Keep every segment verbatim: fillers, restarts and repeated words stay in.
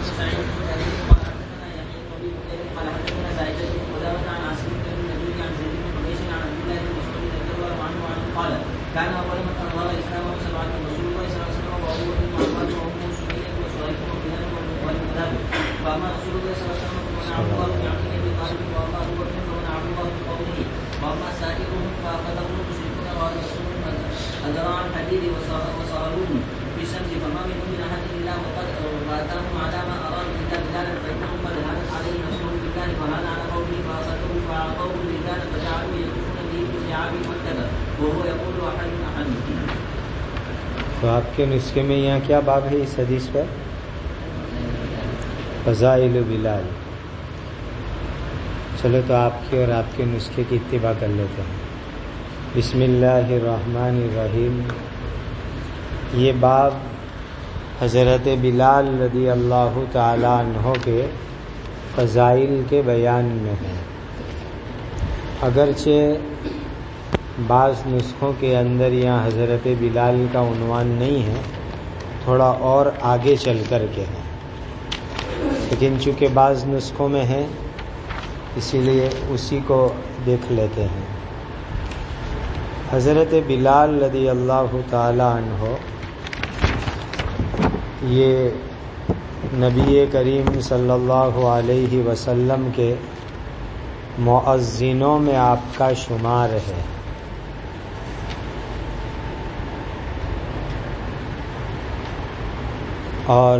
كان أول من أنظر الإسلام وسمعت رسول الله صلى الله عليه وسلم وأبو بكر وعمر وأم سليم وصهيب وبلال والمذهب وأما رسول الله صلى الله عليه وسلم فمن عبد الله بن عبد أبي طالب وأما أبو بكر فمن عبد الله بن قومه وأما سائرهم فأخذهم المشركون وأرسلهم أذراع الحديد وصاروه بالشمس فما منهم من أحد إلا وقد وأتاهم على ما أراد إلا بلالا فإنهم قد هانت عليه نفسهم بالله وهان على قومه فأصدقوا فأعطوه الرجال فجعلوا يكفون به بشعاب مكة وهو يقول أحد أحد. تو آپ کے نسخے میں یہاں کیا باب ہے اس حدیث پر؟ فضائل بلال. چلو تو آپ کی اور آپ کے نسخے کی اتباع کر لیتے ہیں. بسم اللہ الرحمن الرحیم. یہ باب حضرت بلال رضی اللہ تعالی عنہ کے فضائل کے بیان میں ہے. اگرچہ بعض نسخوں کے اندر یہاں حضرت بلال کا عنوان نہیں ہے، تھوڑا اور آگے چل کر کے ہے، لیکن چونکہ بعض نسخوں میں ہے اسی لیے اسی کو دیکھ لیتے ہیں. حضرت بلال رضی اللہ تعالی عنہ یہ نبی کریم صلی اللہ علیہ وسلم کے مؤذنوں میں آپ کا شمار ہے. اور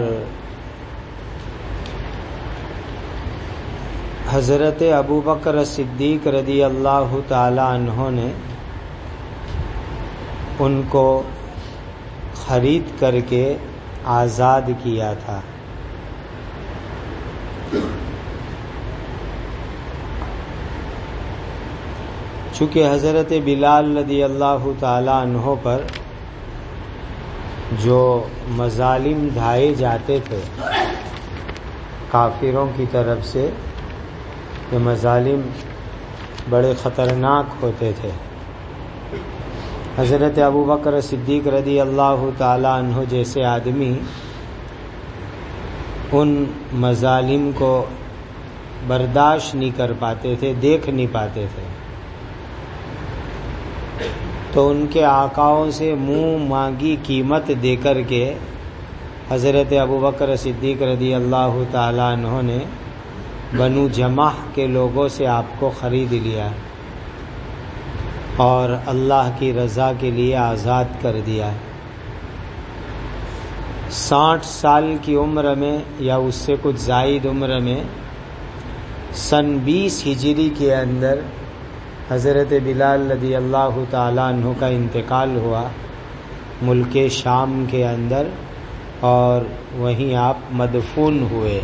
حضرت ابو بکر صدیق رضی اللہ تعالی عنہ نے ان کو خرید کر کے آزاد کیا تھا. چونکہ حضرت بلال رضی اللہ تعالی عنہ پر جو مظالم ڈھائے جاتے تھے کافروں کی طرف سے، یہ مظالم بڑے خطرناک ہوتے تھے. حضرت ابو بکر صدیق رضی اللہ تعالی عنہ جیسے آدمی ان مظالم کو برداشت نہیں کر پاتے تھے، دیکھ نہیں پاتے تھے، تو ان کے آقاؤں سے منہ مانگی قیمت دے کر کے حضرت ابو بکر صدیق رضی اللہ تعالی عنہ نے بنو جمح کے لوگوں سے آپ کو خرید لیا اور اللہ کی رضا کے لیے آزاد کر دیا. ساٹھ سال کی عمر میں یا اس سے کچھ زائد عمر میں سن بیس ہجری کے اندر حضرت بلال رضی اللہ تعالیٰ عنہ کا انتقال ہوا ملک شام کے اندر، اور وہیں آپ مدفون ہوئے.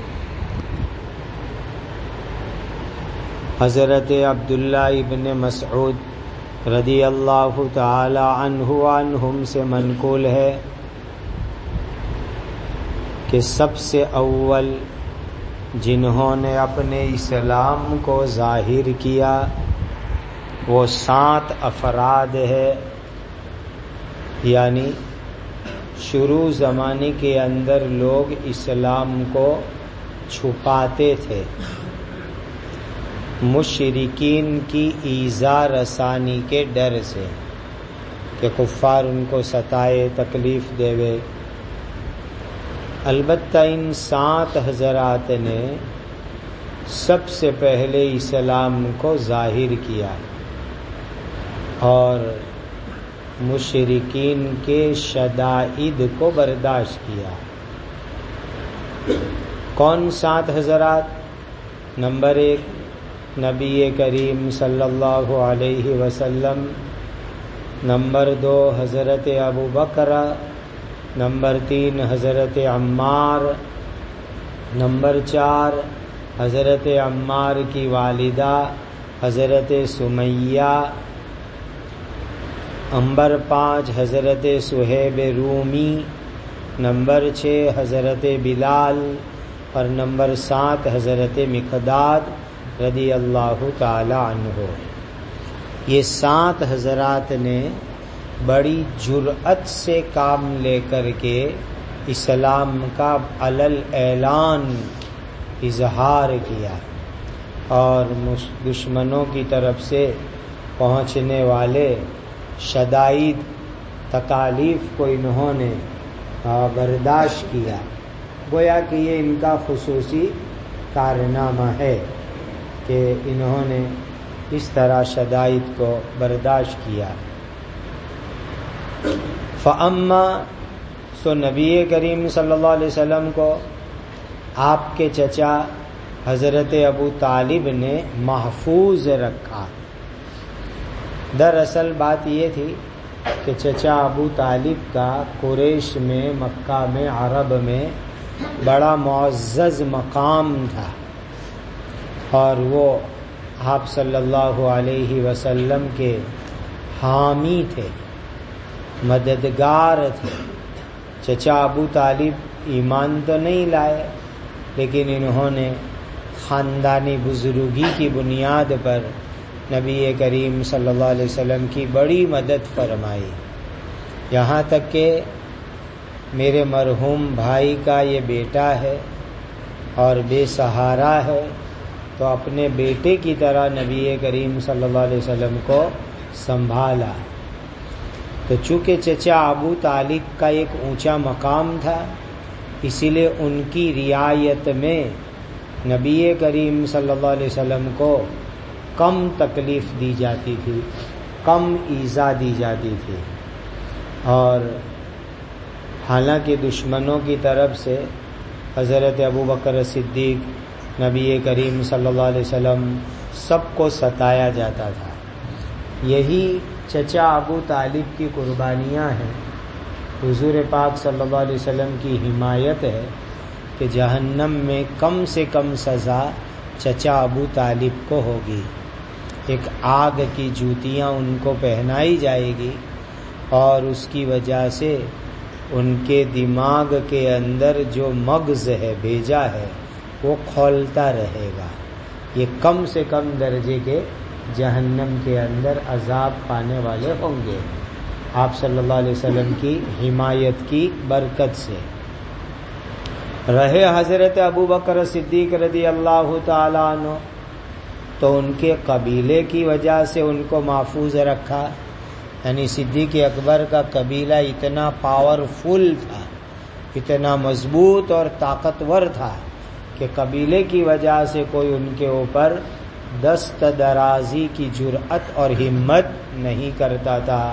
حضرت عبداللہ ابن مسعود رضی اللہ تعالی عنہ عنہم سے منقول ہے کہ سب سے اول جنہوں نے اپنے اسلام کو ظاہر کیا وہ سات افراد ہے. یعنی شروع زمانے کے اندر لوگ اسلام کو چھپاتے تھے، مشرکین کی ایذا رسانی کے ڈر سے کہ کفار ان کو ستائے، تکلیف دیوے. البتہ ان سات حضرات نے سب سے پہلے اسلام کو ظاہر کیا اور مشرکین کے شدائد کو برداشت کیا. کون سات حضرات؟ نمبر ایک نبی کریم صلی اللہ علیہ وسلم، نمبر دو حضرت ابو بکر، نمبر تین حضرت عمار، نمبر چار حضرت عمار کی والدہ حضرت سمیہ، نمبر پانچ حضرت صہیب رومی، نمبر چھ حضرت بلال، اور نمبر سات حضرت مقداد رضی اللہ تعالی عنہ. یہ سات حضرات نے بڑی جرأت سے کام لے کر کے اسلام کا علل اعلان اظہار کیا اور دشمنوں کی طرف سے پہنچنے والے شدائد تکالیف کو انہوں نے برداشت کیا. گویا کہ یہ ان کا خصوصی کارنامہ ہے کہ انہوں نے اس طرح شدائد کو برداشت کیا. فَأَمَّا سو نبی کریم صلی اللہ علیہ وسلم کو آپ کے چچا حضرت ابو طالب نے محفوظ رکھا. دراصل بات یہ تھی کہ چچا ابو طالب کا قریش میں، مکہ میں، عرب میں بڑا معزز مقام تھا اور وہ آپ صلی اللہ علیہ وسلم کے حامی تھے، مددگار تھے. چچا ابو طالب ایمان تو نہیں لائے، لیکن انہوں نے خاندانی بزرگی کی بنیاد پر نبی کریم صلی اللہ علیہ وسلم کی بڑی مدد فرمائی. یہاں تک کہ میرے مرحوم بھائی کا یہ بیٹا ہے اور بے سہارا ہے، تو اپنے بیٹے کی طرح نبی کریم صلی اللہ علیہ وسلم کو سنبھالا. تو چونکہ چچا ابو طالب کا ایک اونچا مقام تھا، اسی لیے ان کی رعایت میں نبی کریم صلی اللہ علیہ وسلم کو کم تکلیف دی جاتی تھی، کم ایذا دی جاتی تھی. اور حالانکہ دشمنوں کی طرف سے حضرت ابو بکر صدیق، نبی کریم صلی اللہ علیہ وسلم سب کو ستایا جاتا تھا. یہی چچا ابو طالب کی قربانیاں ہیں. حضور پاک صلی اللہ علیہ وسلم کی حمایت ہے کہ جہنم میں کم سے کم سزا چچا ابو طالب کو ہوگی. ایک آگ کی جوتیاں ان کو پہنائی جائے گی اور اس کی وجہ سے ان کے دماغ کے اندر جو مغز ہے، بھیجا ہے، وہ کھولتا رہے گا. یہ کم سے کم درجے کے جہنم کے اندر عذاب پانے والے ہوں گے آپ صلی اللہ علیہ وسلم کی حمایت کی برکت سے. رہے حضرت ابو بکر صدیق رضی اللہ تعالیٰ عنہ، تو ان کے قبیلے کی وجہ سے ان کو محفوظ رکھا. یعنی صدیق اکبر کا قبیلہ اتنا پاورفل تھا، اتنا مضبوط اور طاقتور تھا کہ قبیلے کی وجہ سے کوئی ان کے اوپر دست درازی کی جرأت اور ہمت نہیں کرتا تھا.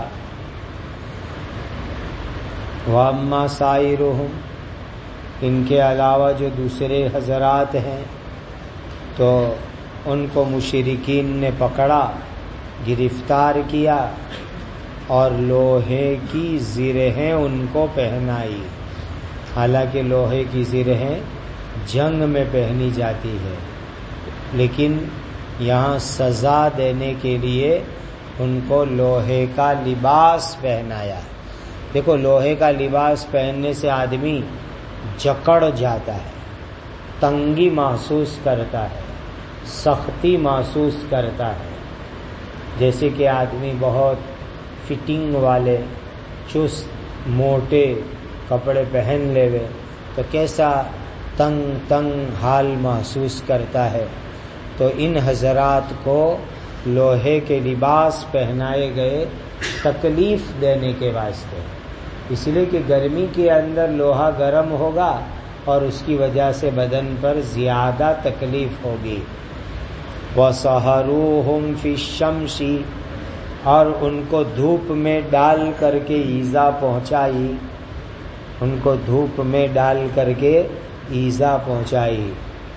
وَأَمَّا سَائِرُهُمْ، ان کے علاوہ جو دوسرے حضرات ہیں تو ان کو مشرکین نے پکڑا، گرفتار کیا اور لوہے کی زرہیں ان کو پہنائی. حالانکہ لوہے کی زرہیں جنگ میں پہنی جاتی ہے، لیکن یہاں سزا دینے کے لیے ان کو لوہے کا لباس پہنایا. دیکھو، لوہے کا لباس پہننے سے آدمی جکڑ جاتا ہے، تنگی محسوس کرتا ہے، سختی محسوس کرتا ہے. جیسے کہ آدمی بہت فٹنگ والے چست موٹے کپڑے پہن لے وے تو کیسا تنگ تنگ حال محسوس کرتا ہے. تو ان حضرات کو لوہے کے لباس پہنائے گئے تکلیف دینے کے واسطے، اس لیے کہ گرمی کے اندر لوہا گرم ہوگا اور اس کی وجہ سے بدن پر زیادہ تکلیف ہوگی. وَسَحَرُوهُمْ فِي الشَّمْسِ، اور ان کو دھوپ میں ڈال کر کے ایذا پہنچائی، ان کو دھوپ میں ڈال کر کے ایذا پہنچائی.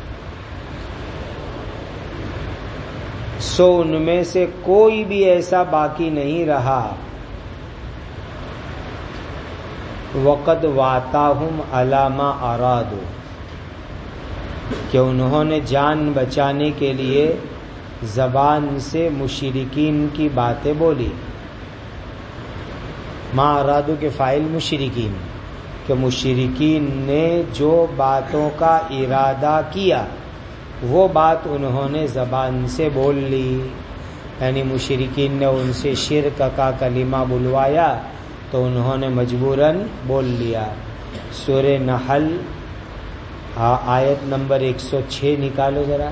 سو ان میں سے کوئی بھی ایسا باقی نہیں رہا وقد واتاہم علی ما ارادوا، کہ انہوں نے جان بچانے کے لیے زبان سے مشرکین کی باتیں بولی. ما ارادوا کے فاعل مشرکین، کہ مشرکین نے جو باتوں کا ارادہ کیا وہ بات انہوں نے زبان سے بول لی. یعنی مشرکین نے ان سے شرک کا کلمہ بلوایا تو انہوں نے مجبوراً بول لیا. سورہ نحل آیت نمبر ایک سو چھ نکالو ذرا.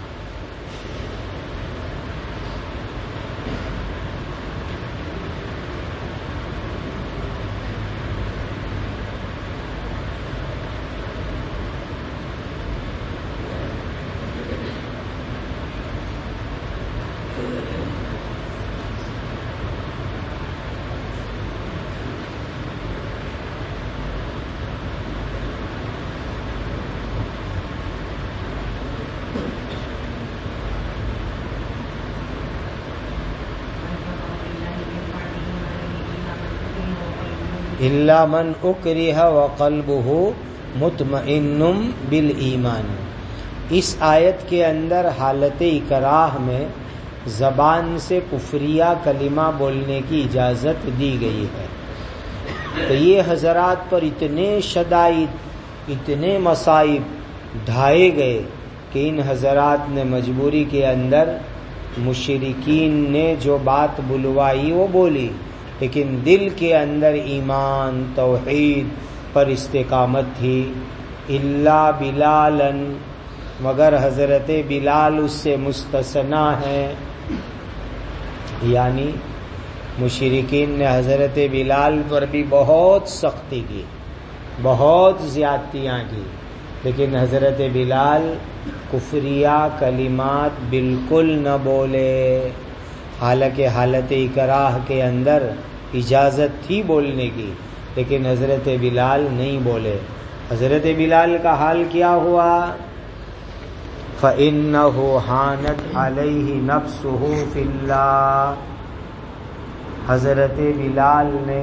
الا من اکرہ وقلبہ مطمئن بالایمان. اس آیت کے اندر حالت اکراہ میں زبان سے کفریہ کلمہ بولنے کی اجازت دی گئی ہے. تو یہ حضرات پر اتنے شدائد اتنے مصائب ڈھائے گئے کہ ان حضرات نے مجبوری کے اندر مشرکین نے جو بات بلوائی وہ بولی، لیکن دل کے اندر ایمان توحید پر استقامت تھی. الا بلالا، مگر حضرت بلال اس سے مستثنا ہے. یعنی مشرکین نے حضرت بلال پر بھی بہت سختی کی، بہت زیادتیاں کی، لیکن حضرت بلال کفریہ کلمات بالکل نہ بولے. حالانکہ حالت اکراہ کے اندر اجازت تھی بولنے کی، لیکن حضرت بلال نہیں بولے. حضرت بلال کا حال کیا ہوا؟ فَإِنَّهُ حَانَتْ عَلَيْهِ نَفْسُهُ فِي اللَّهِ. حضرت بلال نے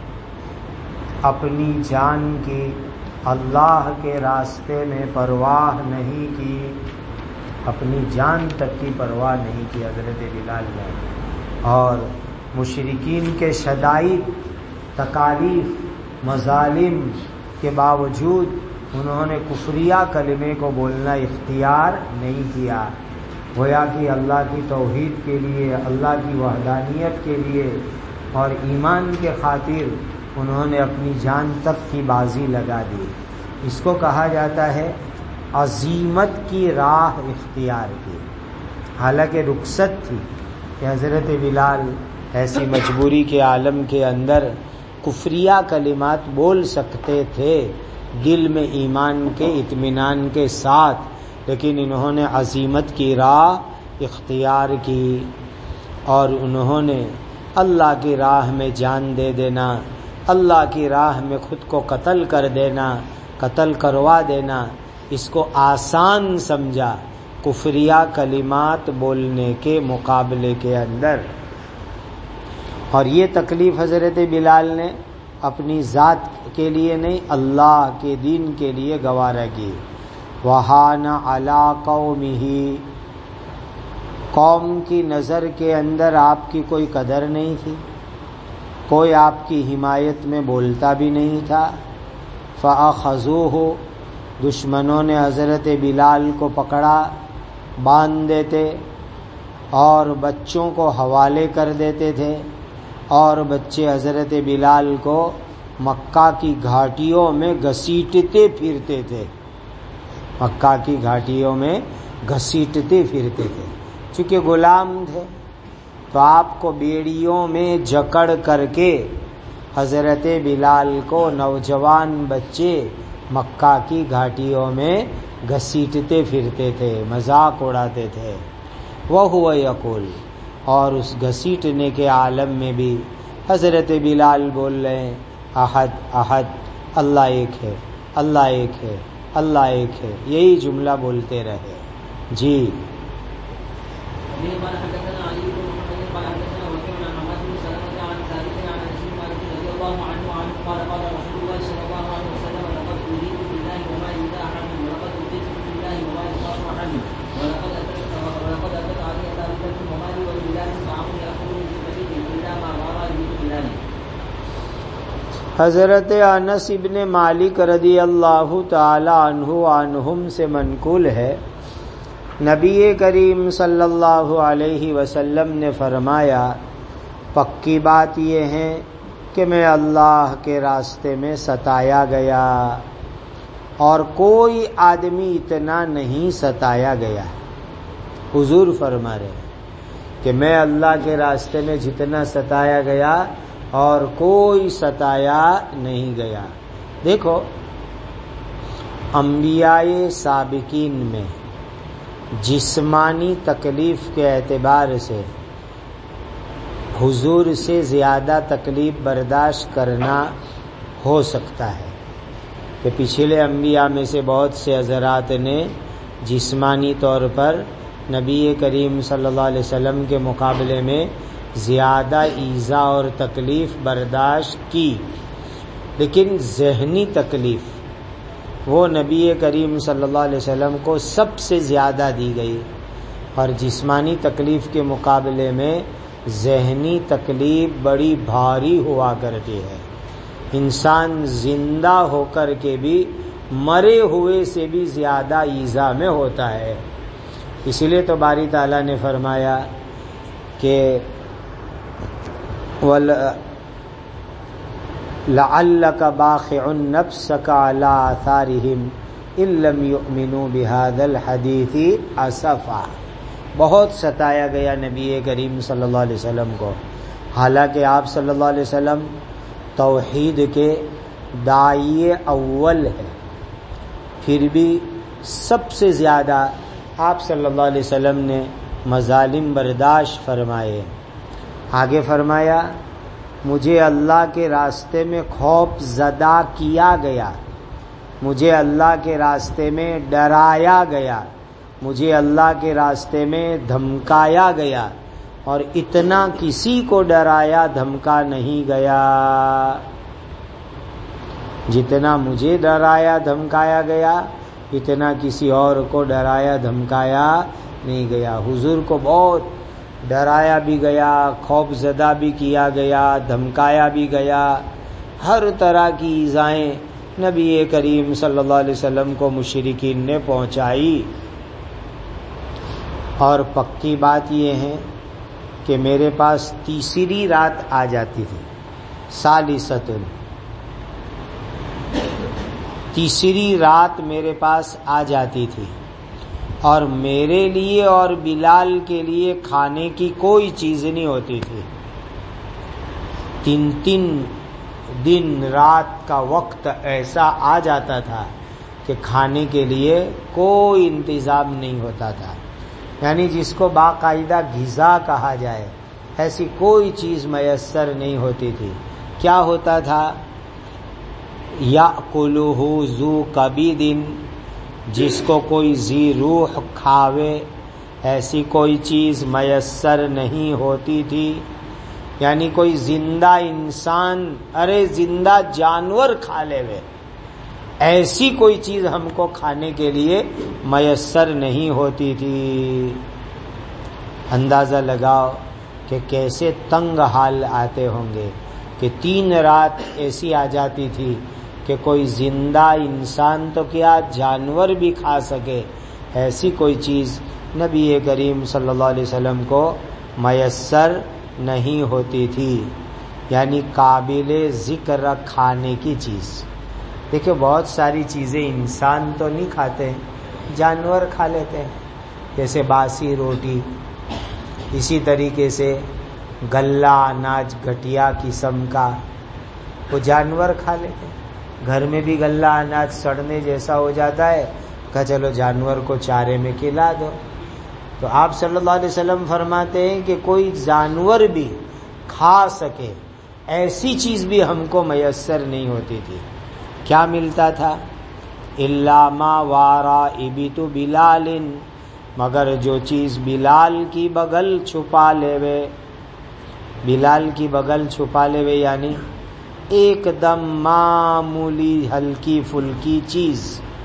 اپنی جان کی اللہ کے راستے میں پرواہ نہیں کی، اپنی جان تک کی پرواہ نہیں کی حضرت بلال نے. اور مشرکین کے شدائد تکالیف مظالم کے باوجود انہوں نے کفریہ کلمے کو بولنا اختیار نہیں کیا. گویا کہ اللہ کی توحید کے لیے، اللہ کی وحدانیت کے لیے اور ایمان کے خاطر انہوں نے اپنی جان تک کی بازی لگا دی. اس کو کہا جاتا ہے عزیمت کی راہ اختیار کی. حالانکہ رخصت تھی کہ حضرت بلال ایسی مجبوری کے عالم کے اندر کفریہ کلمات بول سکتے تھے دل میں ایمان کے اطمینان کے ساتھ، لیکن انہوں نے عزیمت کی راہ اختیار کی اور انہوں نے اللہ کی راہ میں جان دے دینا، اللہ کی راہ میں خود کو قتل کر دینا، قتل کروا دینا، اس کو آسان سمجھا کفریہ کلمات بولنے کے مقابلے کے اندر. اور یہ تکلیف حضرت بلال نے اپنی ذات کے لیے نہیں، اللہ کے دین کے لیے گوارا کی. وَحَانَ عَلَىٰ قَوْمِهِ، قوم کی نظر کے اندر آپ کی کوئی قدر نہیں تھی، کوئی آپ کی حمایت میں بولتا بھی نہیں تھا. فَأَخَذُوهُ، دشمنوں نے حضرت بلال کو پکڑا، باندھ دیتے اور بچوں کو حوالے کر دیتے تھے، اور بچے حضرت بلال کو مکہ کی گھاٹیوں میں گھسیٹتے پھرتے تھے، مکہ کی گھاٹیوں میں گھسیٹتے پھرتے تھے. چونکہ غلام تھے تو آپ کو بیڑیوں میں جکڑ کر کے حضرت بلال کو نوجوان بچے مکہ کی گھاٹیوں میں گھسیٹتے پھرتے تھے، مذاق اڑاتے تھے. وَهُوَ يَقُولُ، اور اس گھسیٹنے کے عالم میں بھی حضرت بلال بول رہے ہیں احد احد، اللہ ایک ہے، اللہ ایک ہے، اللہ ایک ہے، یہی جملہ بولتے رہے. جی حضرت انس ابن مالک رضی اللہ تعالی عنہ عنہم سے منقول ہے، نبی کریم صلی اللہ علیہ وسلم نے فرمایا، پکی بات یہ ہے کہ میں اللہ کے راستے میں ستایا گیا اور کوئی آدمی اتنا نہیں ستایا گیا. حضور فرما رہے ہیں کہ میں اللہ کے راستے میں جتنا ستایا گیا اور کوئی ستایا نہیں گیا. دیکھو انبیاء سابقین میں جسمانی تکلیف کے اعتبار سے حضور سے زیادہ تکلیف برداشت کرنا ہو سکتا ہے کہ پچھلے انبیاء میں سے بہت سے حضرات نے جسمانی طور پر نبی کریم صلی اللہ علیہ وسلم کے مقابلے میں زیادہ ایذا اور تکلیف برداشت کی، لیکن ذہنی تکلیف وہ نبی کریم صلی اللہ علیہ وسلم کو سب سے زیادہ دی گئی، اور جسمانی تکلیف کے مقابلے میں ذہنی تکلیف بڑی بھاری ہوا کرتی ہے. انسان زندہ ہو کر کے بھی مرے ہوئے سے بھی زیادہ ایذا میں ہوتا ہے. اسی لیے تو باری تعالیٰ نے فرمایا کہ لعلک باخع نفسک علی آثارہم ان لم یؤمنوا بہذا الحدیث اسفا. بہت ستایا گیا نبی کریم صلی اللہ علیہ وسلم کو، حالانکہ آپ صلی اللہ علیہ وسلم توحید کے داعی اول ہے، پھر بھی سب سے زیادہ آپ صلی اللہ علیہ وسلم نے مظالم برداشت فرمائے. آگے فرمایا مجھے اللہ کے راستے میں خوف زدہ کیا گیا، مجھے اللہ کے راستے میں ڈرایا گیا، مجھے اللہ کے راستے میں دھمکایا گیا، اور اتنا کسی کو ڈرایا دھمکا نہیں گیا جتنا مجھے ڈرایا دھمکایا گیا، اتنا کسی اور کو ڈرایا دھمکایا نہیں گیا. حضور کو بہت ڈرایا بھی گیا، خوف زدہ بھی کیا گیا، دھمکایا بھی گیا، ہر طرح کی ایذائیں نبی کریم صلی اللہ علیہ وسلم کو مشرکین نے پہنچائی. اور پکی بات یہ ہے کہ میرے پاس تیسری رات آ جاتی تھی، ثالثۃ، تیسری رات میرے پاس آ جاتی تھی، اور میرے لیے اور بلال کے لیے کھانے کی کوئی چیز نہیں ہوتی تھی. تین تین دن رات کا وقت ایسا آ جاتا تھا کہ کھانے کے لیے کوئی انتظام نہیں ہوتا تھا، یعنی جس کو باقاعدہ غذا کہا جائے ایسی کوئی چیز میسر نہیں ہوتی تھی. کیا ہوتا تھا؟ یأکلہ ذو کبد، جس کو کوئی ذی روح کھاوے ایسی کوئی چیز میسر نہیں ہوتی تھی. یعنی کوئی زندہ انسان، ارے زندہ جانور کھا لے وے، ایسی کوئی چیز ہم کو کھانے کے لیے میسر نہیں ہوتی تھی. اندازہ لگاؤ کہ کیسے تنگ حال آتے ہوں گے کہ تین رات ایسی آ جاتی تھی کہ کوئی زندہ انسان تو کیا جانور بھی کھا سکے ایسی کوئی چیز نبی کریم صلی اللہ علیہ وسلم کو میسر نہیں ہوتی تھی. یعنی قابل ذکر کھانے کی چیز. دیکھیں بہت ساری چیزیں انسان تو نہیں کھاتے، جانور کھا لیتے ہیں، جیسے باسی روٹی، اسی طریقے سے گلا اناج گھٹیا قسم کا وہ جانور کھا لیتے ہیں. گھر میں بھی گلا اناج سڑنے جیسا ہو جاتا ہے، کہا چلو جانور کو چارے میں کھلا دو. تو آپ صلی اللہ علیہ وسلم فرماتے ہیں کہ کوئی جانور بھی کھا سکے ایسی چیز بھی ہم کو میسر نہیں ہوتی تھی. کیا ملتا تھا؟ الا ما وارائبت بلال، مگر جو چیز بلال کی بغل چھپا لے وے، بلال کی بغل چھپا لے وے یعنی ایک دم معمولی ہلکی پھلکی چیز.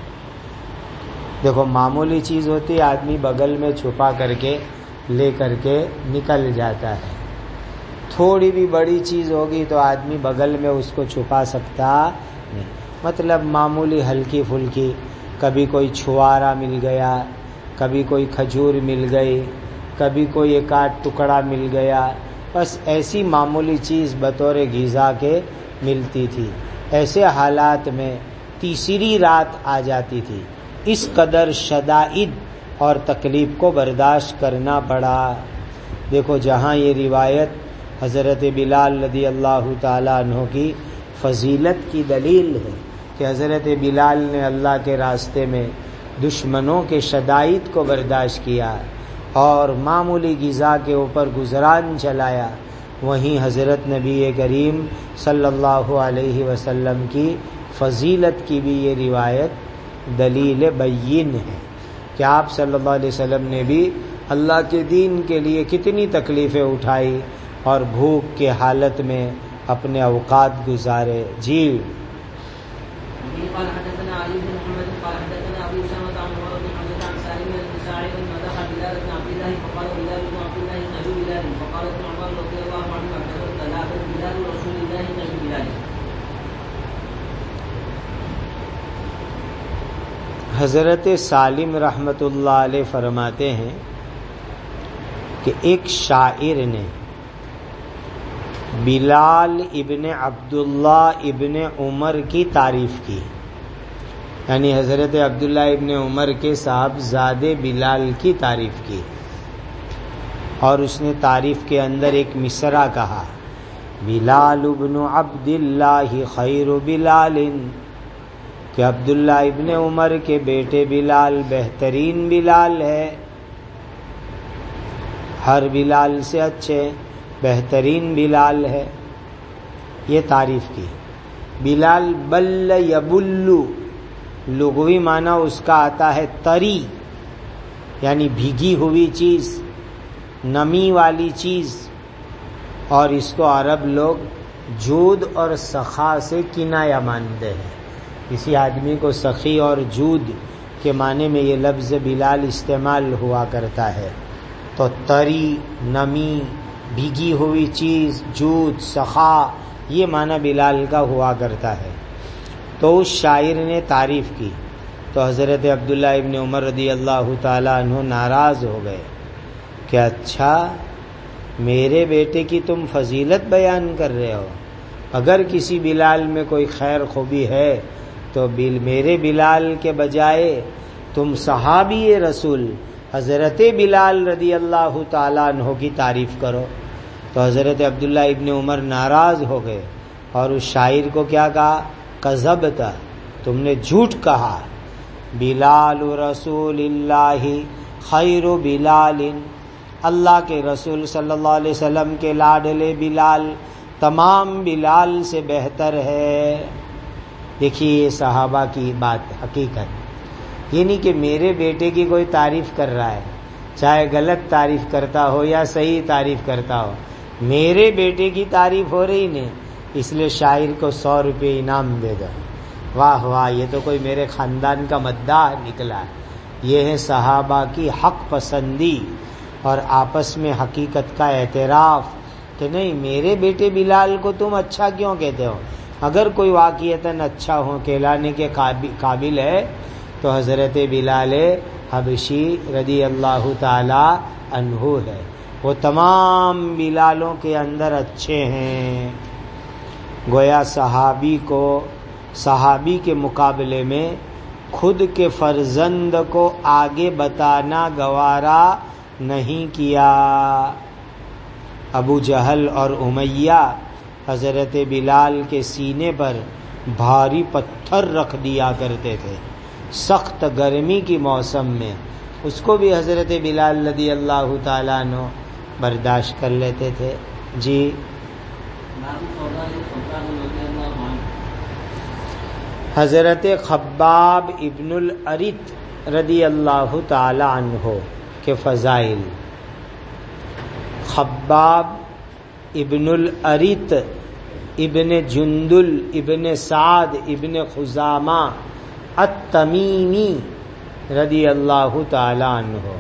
دیکھو معمولی چیز ہوتی ہے، آدمی بغل میں چھپا کر کے لے کر کے نکل جاتا ہے. تھوڑی بھی بڑی چیز ہوگی تو آدمی بغل میں اس کو چھپا سکتا نہیں. مطلب معمولی ہلکی پھلکی، کبھی کوئی چھوارا مل گیا، کبھی کوئی کھجور مل گئی، کبھی کوئی ایک آدھ ٹکڑا مل گیا، بس ایسی معمولی چیز بطور غذا کے ملتی تھی. ایسے حالات میں تیسری رات آ جاتی تھی. اس قدر شدائد اور تکلیف کو برداشت کرنا پڑا. دیکھو جہاں یہ روایت حضرت بلال رضی اللہ تعالیٰ عنہ کی فضیلت کی دلیل ہے کہ حضرت بلال نے اللہ کے راستے میں دشمنوں کے شدائد کو برداشت کیا اور معمولی غذا کے اوپر گزران چلایا، وہیں حضرت نبی کریم صلی اللہ علیہ وسلم کی فضیلت کی بھی یہ روایت دلیل بین ہے کہ آپ صلی اللہ علیہ وسلم نے بھی اللہ کے دین کے لیے کتنی تکلیفیں اٹھائی اور بھوک کے حالت میں اپنے اوقات گزارے. جی قال حدثنا علي بن محمد قال حدثنا ابو اسامه عن عمر بن حمزه عن سالم بن سعيد مدح بلال بن عبد الله فقال بلال بن عبد الله نبي بلال فقال ابن عمر رضي الله عنه كذبت لا بلال رسول الله نبي بلال. حضرت سالم رحمۃ اللہ علیہ فرماتے ہیں کہ ایک شاعر نے بلال ابن عبداللہ ابن عمر کی تعریف کی، یعنی حضرت عبداللہ ابن عمر کے صاحبزادے بلال کی تعریف کی، اور اس نے تعریف کے اندر ایک مصرع کہا، بلال ابن عبداللہ خیر بلال، کہ عبداللہ ابن عمر کے بیٹے بلال بہترین بلال ہے، ہر بلال سے اچھے بہترین بلال ہے. یہ تعریف کی. بلال بل یبلو لغوی معنی اس کا آتا ہے طری، یعنی بھیگی ہوئی چیز، نمی والی چیز، اور اس کو عرب لوگ جود اور سخا سے کنایہ مانتے ہیں. کسی آدمی کو سخی اور جود کے معنی میں یہ لفظ بلال استعمال ہوا کرتا ہے. تو طری، نمی، بھیگی ہوئی چیز، جود، سخا، یہ معنی بلال کا ہوا کرتا ہے. تو اس شاعر نے تعریف کی تو حضرت عبداللہ ابن عمر رضی اللہ تعالیٰ عنہ ناراض ہو گئے کہ اچھا میرے بیٹے کی تم فضیلت بیان کر رہے ہو، اگر کسی بلال میں کوئی خیر خوبی ہے تو بل میرے بلال کے بجائے تم صحابی رسول حضرت بلال رضی اللہ تعالیٰ عنہ کی تعریف کرو. تو حضرت عبداللہ ابن عمر ناراض ہو گئے اور اس شاعر کو کیا کہا، کذبت، تم نے جھوٹ کہا، بلال رسول اللہ خیر بلال، اللہ کے رسول صلی اللہ علیہ وسلم کے لاڈلے بلال تمام بلال سے بہتر ہے. دیکھیے یہ صحابہ کی بات حقیقت، یہ نہیں کہ میرے بیٹے کی کوئی تعریف کر رہا ہے، چاہے غلط تعریف کرتا ہو یا صحیح تعریف کرتا ہو، میرے بیٹے کی تعریف ہو رہی نہیں، اس لیے شاعر کو سو روپے انعام دے دو. واہ واہ، یہ تو کوئی میرے خاندان کا مداح نکلا. یہ ہے صحابہ کی حق پسندی اور آپس میں حقیقت کا اعتراف کہ نہیں میرے بیٹے بلال کو تم اچھا کیوں کہتے ہو، اگر کوئی واقعتاً اچھا ہو کہلانے کے قابل ہے تو حضرت بلال حبشی رضی اللہ تعالی عنہ ہے. وہ تمام بلالوں کے اندر اچھے ہیں. گویا صحابی کو صحابی کے مقابلے میں خود کے فرزند کو آگے بتانا گوارا نہیں کیا. ابو جہل اور امیہ حضرت بلال کے سینے پر بھاری پتھر رکھ دیا کرتے تھے سخت گرمی کی موسم میں، اس کو بھی حضرت بلال رضی اللہ تعالیٰ عنہ برداشت کر لیتے تھے. جی حضرت خباب ابن الارت رضی اللہ تعالی عنہ کے فضائل. خباب ابن الارت ابن جندل ابن سعد ابن خزامہ التمیمی رضی اللہ تعالی عنہ،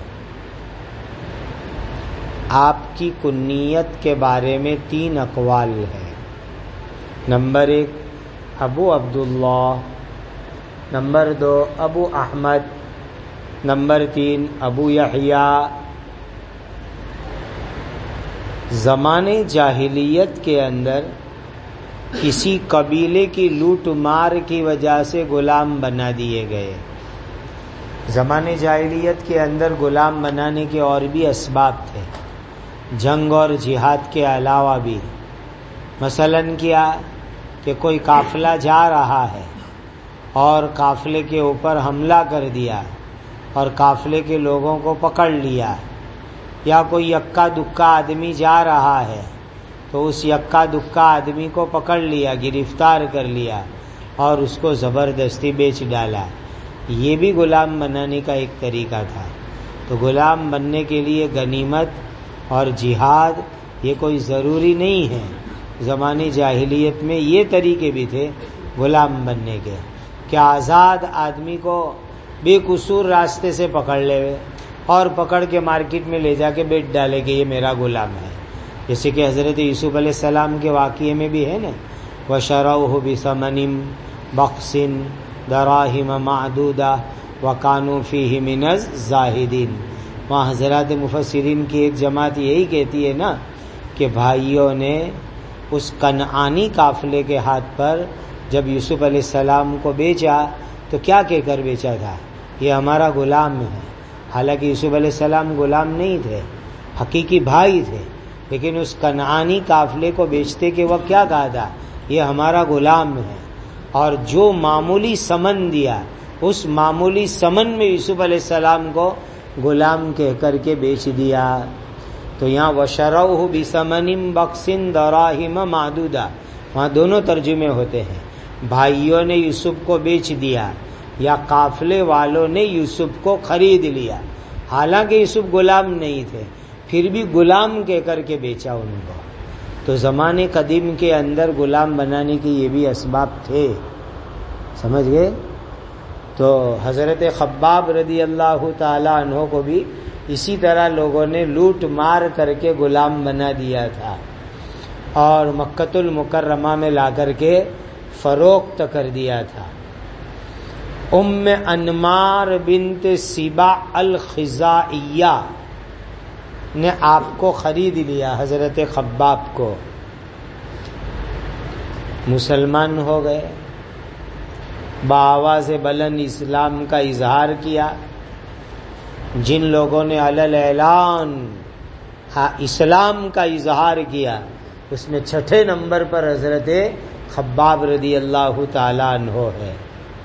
آپ کی کنیت کے بارے میں تین اقوال ہیں. نمبر ایک ابو عبداللہ، نمبر دو ابو احمد، نمبر تین ابو یحییٰ. زمانے جاہلیت کے اندر کسی قبیلے کی لوٹ مار کی وجہ سے غلام بنا دیے گئے. زمانے جاہلیت کے اندر غلام بنانے کے اور بھی اسباب تھے، جنگ اور جہاد کے علاوہ بھی. مثلاً کیا کہ کوئی قافلہ جا رہا ہے اور قافلے کے اوپر حملہ کر دیا اور قافلے کے لوگوں کو پکڑ لیا، یا کوئی یکا دکا آدمی جا رہا ہے تو اس یکا دکا آدمی کو پکڑ لیا، گرفتار کر لیا اور اس کو زبردستی بیچ ڈالا. یہ بھی غلام بنانے کا ایک طریقہ تھا. تو غلام بننے کے لیے غنیمت اور جہاد یہ کوئی ضروری نہیں ہے. زمانے جاہلیت میں یہ طریقے بھی تھے غلام بننے کے کہ آزاد آدمی کو بے قصور راستے سے پکڑ لے اور پکڑ کے مارکیٹ میں لے جا کے بیچ ڈالے کہ یہ میرا غلام ہے. جیسے کہ حضرت یوسف علیہ السلام کے واقعے میں بھی ہے نا، وَشَرَوْهُ بِثَمَنٍ بَخْسٍ دَرَاهِمَ مَعْدُودَةٍ وَكَانُوا فِيهِ مِنَ الزَّاهِدِينَ. وہاں حضرات مفسرین کی ایک جماعت یہی کہتی ہے نا کہ بھائیوں نے اس کنعانی قافلے کے ہاتھ پر جب یوسف علیہ السلام کو بیچا تو کیا کہہ کر بیچا تھا؟ یہ ہمارا غلام ہے. حالانکہ یوسف علیہ السلام غلام نہیں تھے، حقیقی بھائی تھے، لیکن اس کنعانی قافلے کو بیچتے کہ وہ کیا کہا تھا؟ یہ ہمارا غلام ہے. اور جو معمولی سمن دیا، اس معمولی سمن میں یوسف علیہ السلام کو غلام کہہ کر کے بیچ دیا. تو یہاں وَشَرَوْهُ بِثَمَنٍ بَخْسٍ دَرَاهِمَ مَعْدُودَةٍ، وہاں دونوں ترجمے ہوتے ہیں. بھائیوں نے یوسف کو بیچ دیا یا قافلے والوں نے یوسف کو خرید لیا. حالانکہ یوسف غلام نہیں تھے، پھر بھی غلام کہہ کر کے بیچا ان کو. تو زمانے قدیم کے اندر غلام بنانے کے یہ بھی اسباب تھے. سمجھ گئے؟ تو حضرت خباب رضی اللہ تعالی عنہ کو بھی اسی طرح لوگوں نے لوٹ مار کر کے غلام بنا دیا تھا اور مکۃ المکرمہ میں لا کر کے فروخت کر دیا تھا. ام انمار بنت سبا الخزائیہ نے آپ کو خرید لیا، حضرت خباب کو. مسلمان ہو گئے، بآواز بلند اسلام کا اظہار کیا. جن لوگوں نے علل اعلان اسلام کا اظہار کیا اس میں چھٹے نمبر پر حضرت خباب رضی اللہ تعالی عنہ ہے.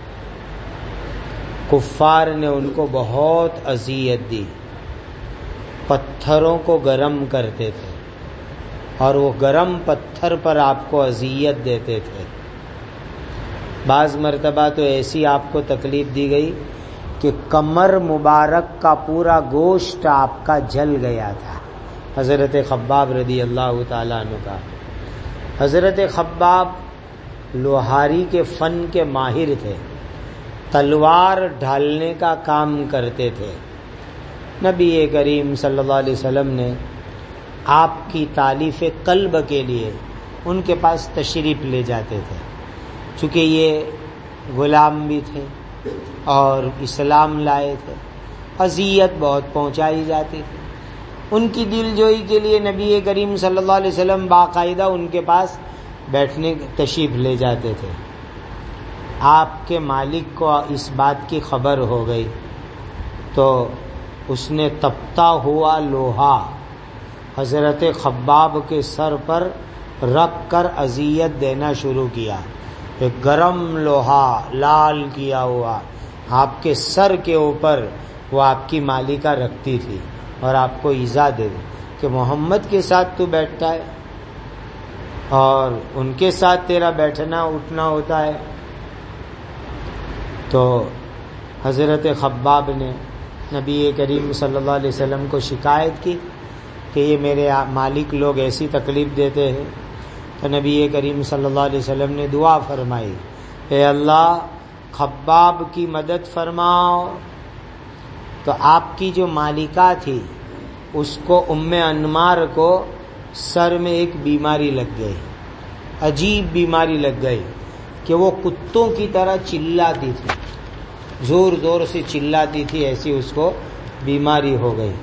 کفار نے ان کو بہت اذیت دی، پتھروں کو گرم کرتے تھے اور وہ گرم پتھر پر آپ کو اذیت دیتے تھے. بعض مرتبہ تو ایسی آپ کو تکلیف دی گئی کہ کمر مبارک کا پورا گوشت آپ کا جل گیا تھا. حضرت خباب رضی اللہ تعالیٰ عنہ کا. حضرت خباب لوہاری کے فن کے ماہر تھے، تلوار ڈھالنے کا کام کرتے تھے. نبی کریم صلی اللہ علیہ وسلم نے آپ کی تالیف قلب کے لیے ان کے پاس تشریف لے جاتے تھے. چونکہ یہ غلام بھی تھے اور اسلام لائے تھے، اذیت بہت پہنچائی جاتی تھی. ان کی دل جوئی کے لیے نبی کریم صلی اللہ علیہ وسلم باقاعدہ ان کے پاس بیٹھنے تشریف لے جاتے تھے. آپ کے مالک کو اس بات کی خبر ہو گئی تو اس نے تپتا ہوا لوہا حضرت خباب کے سر پر رکھ کر اذیت دینا شروع کیا. ایک گرم لوہا لال کیا ہوا آپ کے سر کے اوپر وہ آپ کی مالکہ رکھتی تھی اور آپ کو ایذا دے دی کہ محمد کے ساتھ تو بیٹھتا ہے اور ان کے ساتھ تیرا بیٹھنا اٹھنا ہوتا ہے. تو حضرت خباب نے نبی کریم صلی اللہ علیہ وسلم کو شکایت کی کہ یہ میرے مالک لوگ ایسی تکلیف دیتے ہیں. تو نبی کریم صلی اللہ علیہ وسلم نے دعا فرمائی، اے اللہ خباب کی مدد فرماؤ. تو آپ کی جو مالکہ تھی اس کو ام انمار کو سر میں ایک بیماری لگ گئی، عجیب بیماری لگ گئی کہ وہ کتوں کی طرح چلاتی تھی، زور زور سے چلاتی تھی، ایسی اس کو بیماری ہو گئی.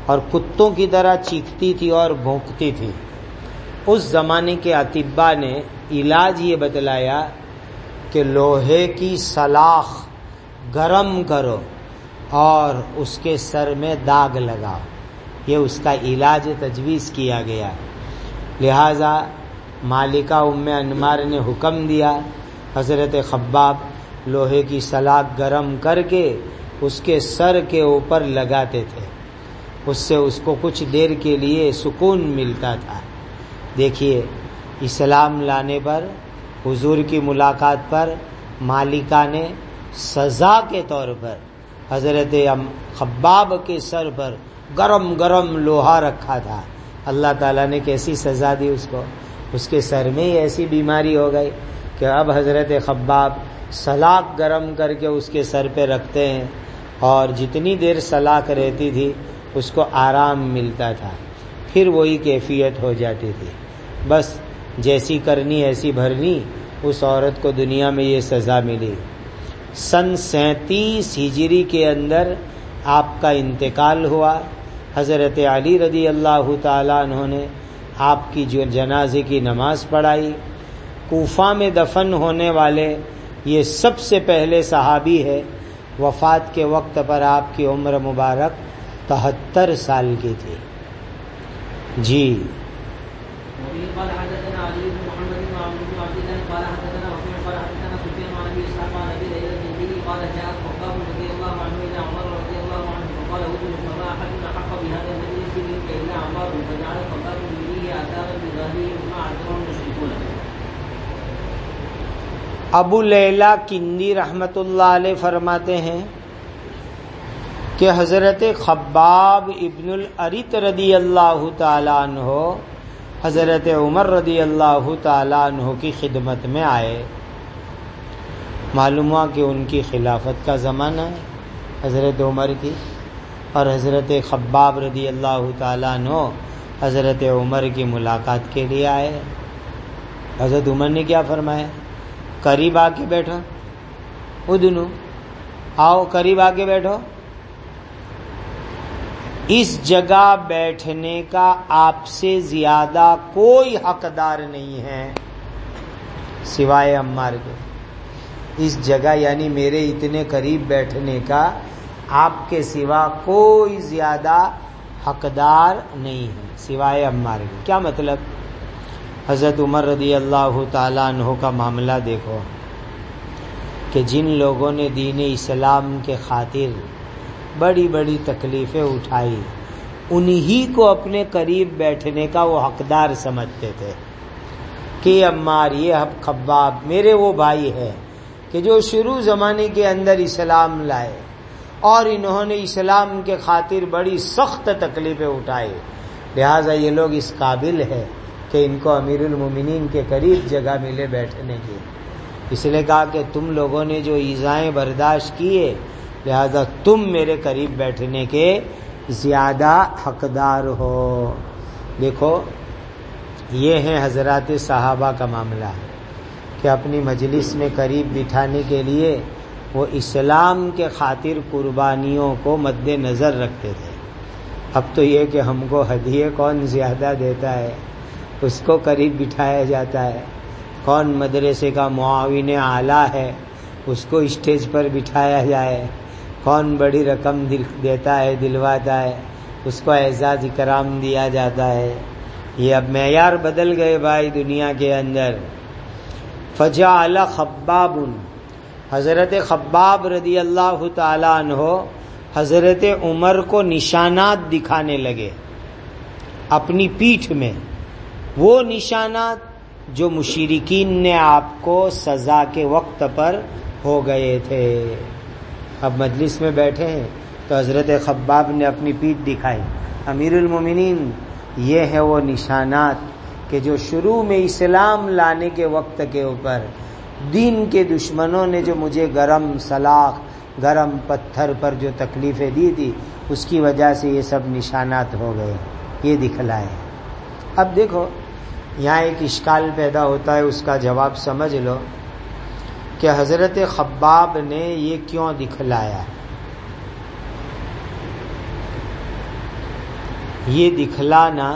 اور کتوں کی طرح چیختی تھی اور بھونکتی تھی. اس زمانے کے اطباء نے علاج یہ بتلایا کہ لوہے کی سلاخ گرم کرو اور اس کے سر میں داغ لگاؤ. یہ اس کا علاج تجویز کیا گیا. لہذا مالکہ ام انمار نے حکم دیا، حضرت خباب لوہے کی سلاخ گرم کر کے اس کے سر کے اوپر لگاتے تھے. اس سے اس کو کچھ دیر کے لیے سکون ملتا تھا. دیکھیے، اسلام لانے پر، حضور کی ملاقات پر مالکہ نے سزا کے طور پر حضرت خباب کے سر پر گرم گرم لوہا رکھا تھا. اللہ تعالیٰ نے کیسی سزا دی اس کو. اس کے سر میں ہی ایسی بیماری ہو گئی کہ اب حضرت خباب سلاخ گرم کر کے اس کے سر پہ رکھتے ہیں اور جتنی دیر سلاخ رہتی تھی اس کو آرام ملتا تھا، پھر وہی کیفیت ہو جاتی تھی. بس جیسی کرنی ایسی بھرنی. اس عورت کو دنیا میں یہ سزا ملی. سن سینتیس ہجری کے اندر آپ کا انتقال ہوا. حضرت علی رضی اللہ تعالیٰ عنہ نے آپ کی جو جنازے کی نماز پڑھائی. کوفہ میں دفن ہونے والے یہ سب سے پہلے صحابی ہے. وفات کے وقت پر آپ کی عمر مبارک تہتر سال کی تھی. جی قال حدثنا علي بن محمد بن عبد بن عبد الله قال حدثنا وكيع قال حدثنا سفيان عن ابي اسحاق عن ابي ليلى الجندي قال جاء خباب رضي الله عنه الى عمر رضي الله عنه فقال ادن فما احد احق بهذا المجلس منك الا عمار فجعل خباب يريه اثارا بظهره ما عذره المشركون. ابو لیلہ کندی رحمت اللہ علیہ فرماتے ہیں کہ حضرت خباب ابن الارت رضی اللہ تعالیٰ عنہ حضرت عمر رضی اللہ تعالیٰ عنہ کی خدمت میں آئے. معلوم ہوا کہ ان کی خلافت کا زمانہ ہے حضرت عمر کی، اور حضرت خباب رضی اللہ تعالیٰ عنہ حضرت عمر کی ملاقات کے لیے آئے. حضرت عمر نے کیا فرمایا؟ قریب آ کے بیٹھو. ادنو، آؤ قریب آ کے بیٹھو. اس جگہ بیٹھنے کا آپ سے زیادہ کوئی حقدار نہیں ہے سوائے عمار کے. اس جگہ یعنی میرے اتنے قریب بیٹھنے کا آپ کے سوا کوئی زیادہ حقدار نہیں ہے سوائے عمار کے. کیا مطلب؟ حضرت عمر رضی اللہ تعالیٰ عنہ کا معاملہ دیکھو کہ جن لوگوں نے دین اسلام کے خاطر بڑی بڑی تکلیفیں اٹھائی، انہی کو اپنے قریب بیٹھنے کا وہ حقدار سمجھتے تھے کہ عمار، یہ خباب میرے وہ بھائی ہے کہ جو شروع زمانے کے اندر اسلام لائے اور انہوں نے اسلام کے خاطر بڑی سخت تکلیفیں اٹھائی، لہٰذا یہ لوگ اس قابل ہے کہ ان کو امیر المومنین کے قریب جگہ ملے بیٹھنے کی. اس لیے کہا کہ تم لوگوں نے جو ایذائیں برداشت کیے، لہذا تم میرے قریب بیٹھنے کے زیادہ حقدار ہو. دیکھو، یہ ہیں حضرات صحابہ کا معاملہ کہ اپنی مجلس میں قریب بٹھانے کے لیے وہ اسلام کے خاطر قربانیوں کو مد نظر رکھتے تھے. اب تو یہ کہ ہم کو ہدیے کون زیادہ دیتا ہے اس کو قریب بٹھایا جاتا ہے، کون مدرسے کا معاون اعلیٰ ہے اس کو اسٹیج پر بٹھایا جائے، کون بڑی رقم دیتا ہے دلواتا ہے اس کو اعزاز اکرام دیا جاتا ہے. یہ اب معیار بدل گئے بھائی دنیا کے اندر. فجعل خباب، حضرت خباب رضی اللہ تعالیٰ عنہ حضرت عمر کو نشانات دکھانے لگے اپنی پیٹھ میں، وہ نشانات جو مشرکین نے آپ کو سزا کے وقت پر ہو گئے تھے. اب مجلس میں بیٹھے ہیں تو حضرت خباب نے اپنی پیٹھ دکھائی. امیر المومنین، یہ ہے وہ نشانات کہ جو شروع میں اسلام لانے کے وقت کے اوپر دین کے دشمنوں نے جو مجھے گرم سلاخ گرم پتھر پر جو تکلیفیں دی تھی اس کی وجہ سے یہ سب نشانات ہو گئے، یہ دکھلائے. اب دیکھو یہاں ایک اشکال پیدا ہوتا ہے، اس کا جواب سمجھ لو کہ حضرت خباب نے یہ کیوں دکھلایا. یہ دکھلانا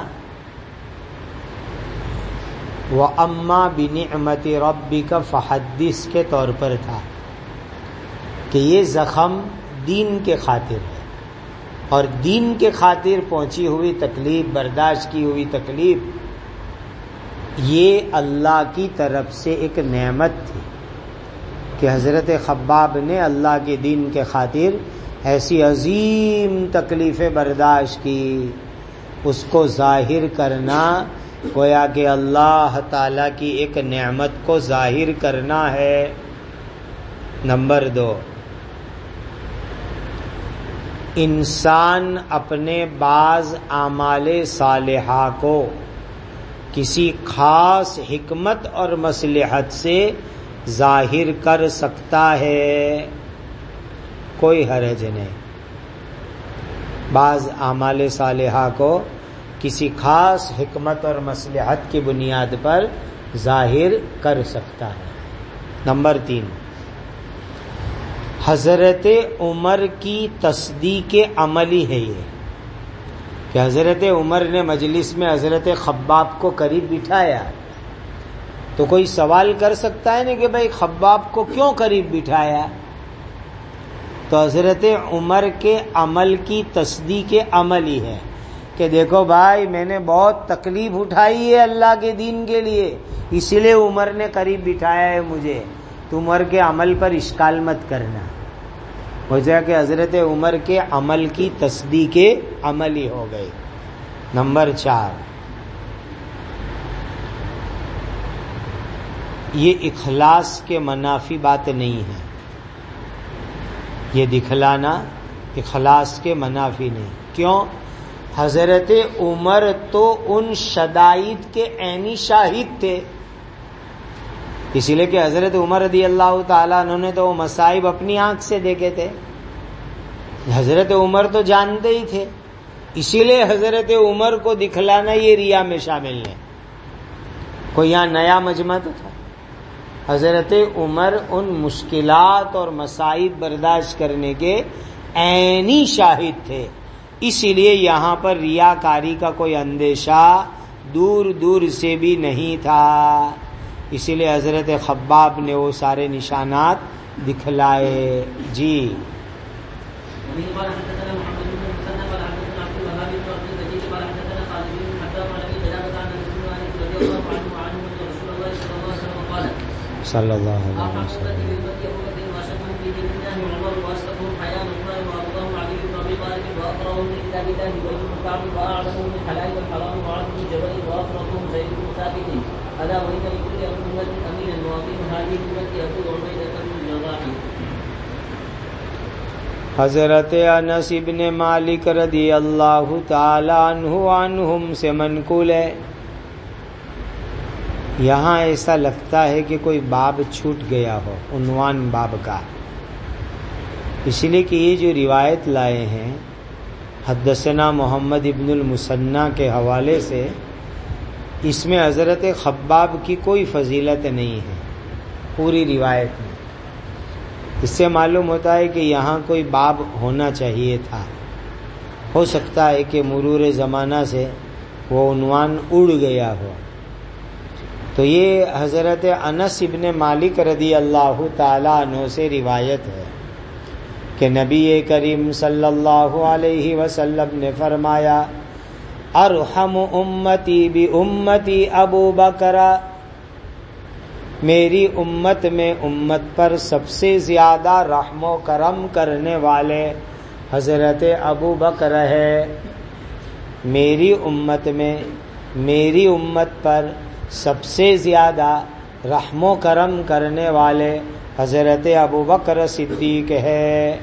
وَأَمَّا بِنِعْمَةِ رَبِّكَ فَحَدِّثْ کے طور پر تھا کہ یہ زخم دین کے خاطر ہے، اور دین کے خاطر پہنچی ہوئی تکلیف، برداشت کی ہوئی تکلیف، یہ اللہ کی طرف سے ایک نعمت تھی کہ حضرت خباب نے اللہ کے دین کے خاطر ایسی عظیم تکلیفیں برداشت کی. اس کو ظاہر کرنا گویا کہ اللہ تعالی کی ایک نعمت کو ظاہر کرنا ہے. نمبر دو، انسان اپنے بعض اعمال صالحہ کو کسی خاص حکمت اور مصلحت سے ظاہر کر سکتا ہے، کوئی حرج نہیں. بعض اعمال صالحہ کو کسی خاص حکمت اور مصلحت کی بنیاد پر ظاہر کر سکتا ہے. نمبر تین، حضرت عمر کی تصدیق عملی ہے یہ کہ حضرت عمر نے مجلس میں حضرت خباب کو قریب بٹھایا. تو کوئی سوال کر سکتا ہے نا کہ بھائی خباب کو کیوں قریب بٹھایا؟ تو حضرت عمر کے عمل کی تصدیق عملی ہے کہ دیکھو بھائی میں نے بہت تکلیف اٹھائی ہے اللہ کے دین کے لیے، اسی لیے عمر نے قریب بٹھایا ہے مجھے. تو عمر کے عمل پر اشکال مت کرنا، ہو جائے کہ حضرت عمر کے عمل کی تصدیق عملی ہو گئی. نمبر چار، یہ اخلاص کے منافی بات نہیں ہے. یہ دکھلانا اخلاص کے منافی نہیں. کیوں؟ حضرت عمر تو ان شدائد کے عینی شاہد تھے، اسی لیے کہ حضرت عمر رضی اللہ تعالیٰ عنہ نے تو وہ مصائب اپنی آنکھ سے دیکھے تھے. حضرت عمر تو جانتے ہی تھے، اسی لیے حضرت عمر کو دکھلانا یہ ریا میں شامل نہیں. کوئی یہاں نیا مجمع تو تھا. حضرت عمر ان مشکلات اور مصائب برداشت کرنے کے عینی شاہد تھے، اسی لیے یہاں پر ریاکاری کا کوئی اندیشہ دور دور سے بھی نہیں تھا. اسی لیے حضرت خباب نے وہ سارے نشانات دکھلائے. جی صلی اللہ علیہ وسلم. حضرت انس ابن مالک رضی اللہ تعالی عنہ عنہم سے منقول ہے. یہاں ایسا لگتا ہے کہ کوئی باب چھوٹ گیا ہو، عنوان باب کا، اس لیے کہ یہ جو روایت لائے ہیں حدثنا محمد ابن المثنى کے حوالے سے، اس میں حضرت خباب کی کوئی فضیلت نہیں ہے پوری روایت میں. اس سے معلوم ہوتا ہے کہ یہاں کوئی باب ہونا چاہیے تھا. ہو سکتا ہے کہ مرور زمانہ سے وہ عنوان اڑ گیا ہو. تو یہ حضرت انس ابن مالک رضی اللہ تعالی عنہ سے روایت ہے کہ نبی کریم صلی اللہ علیہ وسلم نے فرمایا، ارحم امتی بی امتی ابو بکر، میری امت میں امت پر سب سے زیادہ رحم و کرم کرنے والے حضرت ابو بکر ہے. میری امت میں میری امت پر سب سے زیادہ رحم و کرم کرنے والے حضرت ابو بکر صدیق ہے.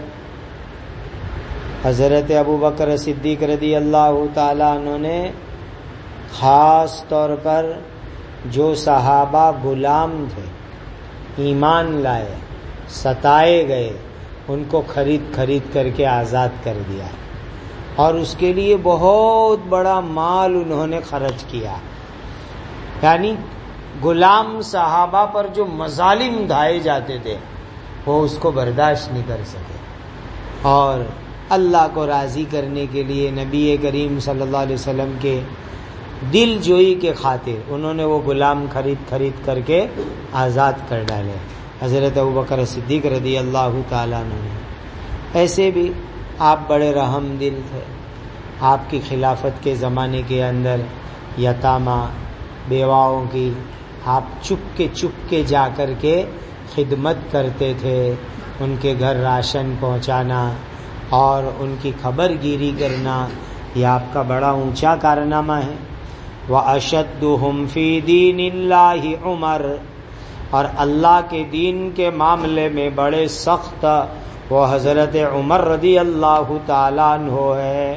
حضرت ابو بکر صدیق رضی اللہ تعالیٰ عنہ نے خاص طور پر جو صحابہ غلام تھے، ایمان لائے، ستائے گئے، ان کو خرید خرید کر کے آزاد کر دیا، اور اس کے لیے بہت بڑا مال انہوں نے خرچ کیا. یعنی غلام صحابہ پر جو مظالم ڈھائے جاتے تھے وہ اس کو برداشت نہیں کر سکے، اور اللہ کو راضی کرنے کے لیے نبی کریم صلی اللہ علیہ وسلم کے دل جوئی کے خاطر انہوں نے وہ غلام خرید خرید کر کے آزاد کر ڈالے، حضرت ابوبکر صدیق رضی اللہ تعالیٰ عنہ نے۔ ایسے بھی آپ بڑے رحم دل تھے، آپ کی خلافت کے زمانے کے اندر یتامہ بیواؤں کی آپ چپ کے چپ کے جا کر کے خدمت کرتے تھے، ان کے گھر راشن پہنچانا اور ان کی خبر گیری کرنا، یہ آپ کا بڑا اونچا کارنامہ ہے۔ وَأَشَدُّهُمْ فِي دِينِ اللَّهِ عمر، اور اللہ کے دین کے معاملے میں بڑے سخت وہ حضرت عمر رضی اللہ تعالیٰ عنہ ہے،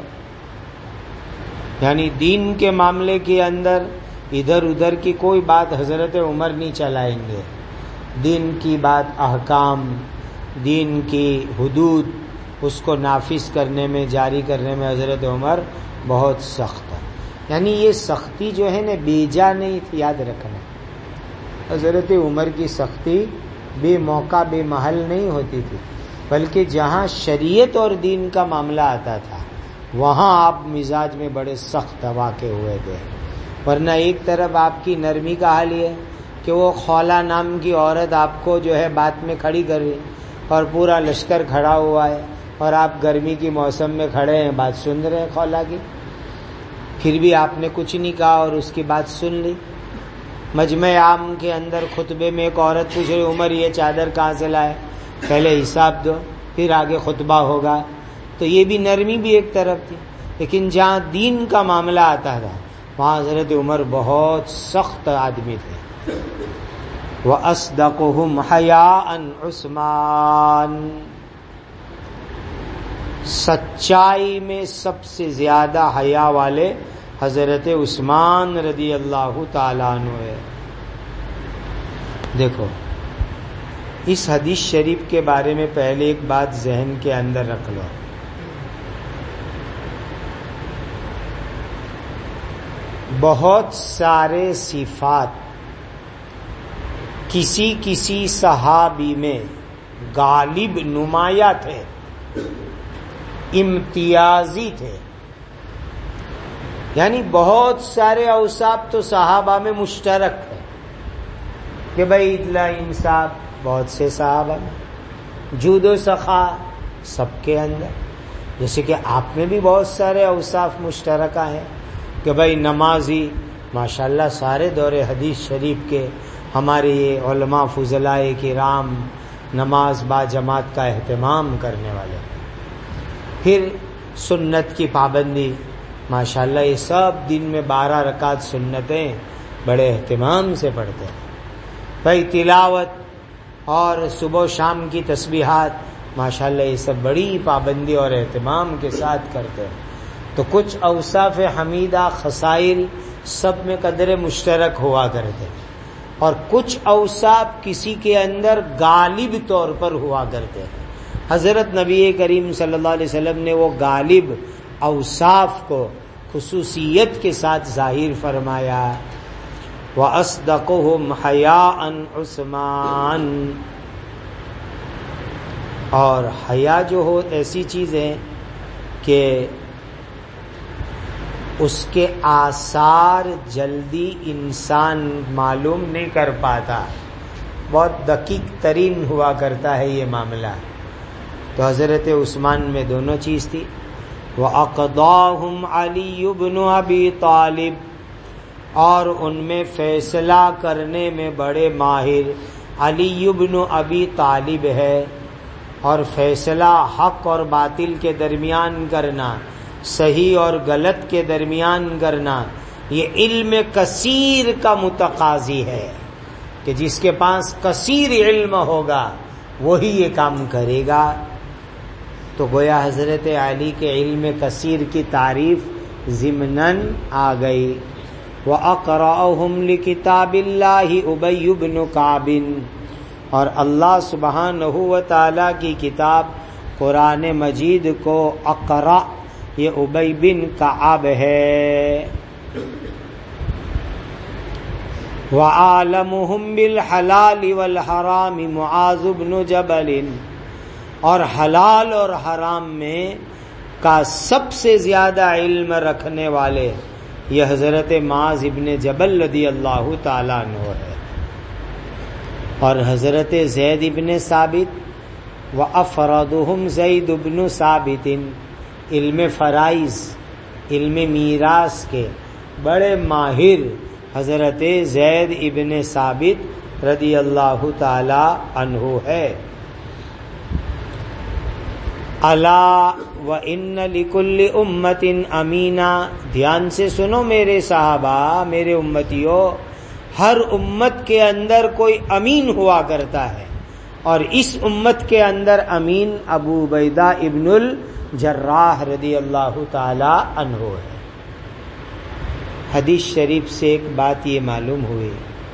یعنی دین کے معاملے کے اندر ادھر ادھر کی کوئی بات حضرت عمر نہیں چلائیں گے، دین کی بات، احکام، دین کی حدود، اس کو نافذ کرنے میں، جاری کرنے میں حضرت عمر بہت سخت ہے۔ یعنی یہ سختی جو ہے نا بیجا نہیں تھی، یاد رکھنا، حضرت عمر کی سختی بے موقع بے محل نہیں ہوتی تھی، بلکہ جہاں شریعت اور دین کا معاملہ آتا تھا وہاں آپ مزاج میں بڑے سخت واقع ہوئے تھے۔ ورنہ ایک طرف آپ کی نرمی کا حال یہ کہ وہ خولا نام کی عورت آپ کو جو ہے بات میں کھڑی کر رہی اور پورا لشکر کھڑا ہوا ہے اور آپ گرمی کی موسم میں کھڑے ہیں، بات سن رہے ہیں خولا کی، پھر بھی آپ نے کچھ نہیں کہا اور اس کی بات سن لی۔ مجمع عام کے اندر خطبے میں ایک عورت پوچھ رہی، عمر یہ چادر کہاں سے لائے؟ پہلے حساب دو پھر آگے خطبہ ہوگا، تو یہ بھی نرمی بھی ایک طرف تھی۔ لیکن جہاں دین کا معاملہ آتا تھا وہاں حضرت عمر بہت سخت آدمی تھے۔ وَأَصْدَقُهُمْ حَيَاءً عثمان، سچائی میں سب سے زیادہ حیا والے حضرت عثمان رضی اللہ تعالیٰ عنہ ہے۔ دیکھو اس حدیث شریف کے بارے میں پہلے ایک بات ذہن کے اندر رکھ لو، بہت سارے صفات کسی کسی صحابی میں غالب نمایاں تھے، امتیازی تھے، یعنی بہت سارے اوصاف تو صحابہ میں مشترک ہے کہ بھائی اطلاع انصاف بہت سے صحابہ میں، جود و سخا سب کے اندر، جیسے کہ آپ میں بھی بہت سارے اوصاف مشترکہ ہیں کہ بھائی نمازی، ماشاءاللہ سارے دور حدیث شریف کے ہمارے یہ علماء فضلاء کرام نماز با جماعت کا اہتمام کرنے والے، پھر سنت کی پابندی، ماشاءاللہ یہ سب دن میں بارہ رکعت سنتیں بڑے اہتمام سے پڑھتے ہیں، بھائی تلاوت اور صبح و شام کی تسبیحات، ماشاءاللہ یہ سب بڑی پابندی اور اہتمام کے ساتھ کرتے ہیں۔ تو کچھ اوصاف حمیدہ خصائل سب میں قدر مشترک ہوا کرتے ہیں، اور کچھ اوصاف کسی کے اندر غالب طور پر ہوا کرتے ہیں۔ حضرت نبی کریم صلی اللہ علیہ وسلم نے وہ غالب اوصاف کو خصوصیت کے ساتھ ظاہر فرمایا۔ وَأَصْدَقُهُمْ حَيَاءً عثمان، اور حیا جو ہو ایسی چیز ہے کہ اس کے آثار جلدی انسان معلوم نہیں کر پاتا، بہت دقیق ترین ہوا کرتا ہے یہ معاملہ۔ تو حضرت عثمان میں دونوں چیز تھی۔ وَأَقْضَاهُمْ عَلِيُّ بْنُ أَبِي طالب، اور ان میں فیصلہ کرنے میں بڑے ماہر علی بن ابی طالب ہے، اور فیصلہ حق اور باطل کے درمیان کرنا، صحیح اور غلط کے درمیان کرنا، یہ علم کثیر کا متقاضی ہے کہ جس کے پاس کثیر علم ہوگا وہی یہ کام کرے گا۔ تو گویا حضرت علی کے علم کثیر کی تعریف ضمناً آ گئی۔ وَأَقْرَأُهُمْ لِكِتَابِ اللَّهِ أُبَيُّ بْنُ كَعْبٍ، اور اللہ سبحانہ و تعالی کی کتاب قرآن مجید کو اقرأ، یہ ابی بن کعب ہے۔ وَعَالَمُهُمْ بِالْحَلَالِ وَالْحَرَامِ مُعَاذُ بْنُ جَبَلٍ، اور حلال اور حرام میں کا سب سے زیادہ علم رکھنے والے یہ حضرت معاذ ابن جبل رضی اللہ تعالیٰ عنہ ہے، اور حضرت زید ابن ثابت وافرادهم زید ابن ثابت، علم فرائض، علم میراث کے بڑے ماہر حضرت زید ابن ثابت رضی اللہ تعالی عنہ ہے۔ الا وان لکل امت امینا، دھیان سے سنو میرے صحابہ، میرے امتیوں، ہر امت کے اندر کوئی امین ہوا کرتا ہے، اور اس امت کے اندر امین ابو عبیدہ ابن الجراح رضی اللہ تعالی عنہ ہے۔ حدیث شریف سے ایک بات یہ معلوم ہوئی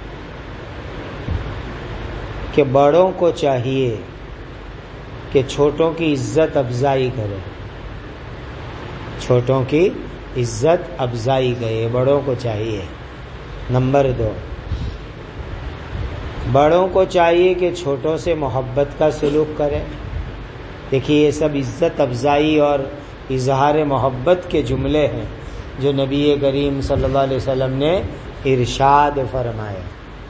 کہ بڑوں کو چاہیے کہ چھوٹوں کی عزت افزائی کرے، چھوٹوں کی عزت افزائی کرے، بڑوں کو چاہیے۔ نمبر دو، بڑوں کو چاہیے کہ چھوٹوں سے محبت کا سلوک کرے۔ دیکھیے یہ سب عزت افزائی اور اظہار محبت کے جملے ہیں جو نبی کریم صلی اللہ علیہ وسلم نے ارشاد فرمائے۔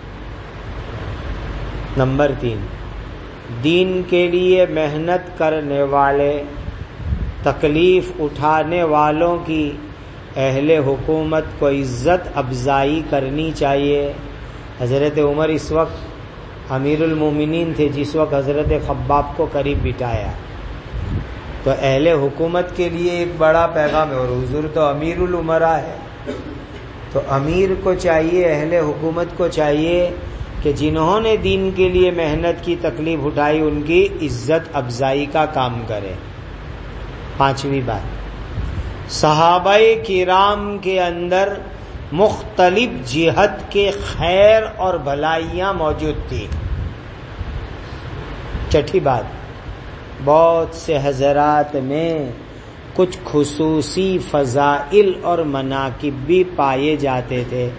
نمبر تین، دین کے لیے محنت کرنے والے، تکلیف اٹھانے والوں کی اہل حکومت کو عزت افزائی کرنی چاہیے۔ حضرت عمر اس وقت امیر المومنین تھے جس وقت حضرت خباب کو قریب بٹھایا، تو اہل حکومت کے لیے ایک بڑا پیغام ہے، اور حضور تو امیر الامراء ہے، تو امیر کو چاہیے، اہل حکومت کو چاہیے کہ جنہوں نے دین کے لیے محنت کی، تکلیف اٹھائی، ان کی عزت افزائی کا کام کرے۔ پانچویں بات، صحابہ کرام کے اندر مختلف جہت کے خیر اور بھلائیاں موجود تھی۔ چھٹی بات، بہت سے حضرات میں کچھ خصوصی فضائل اور مناقب بھی پائے جاتے تھے،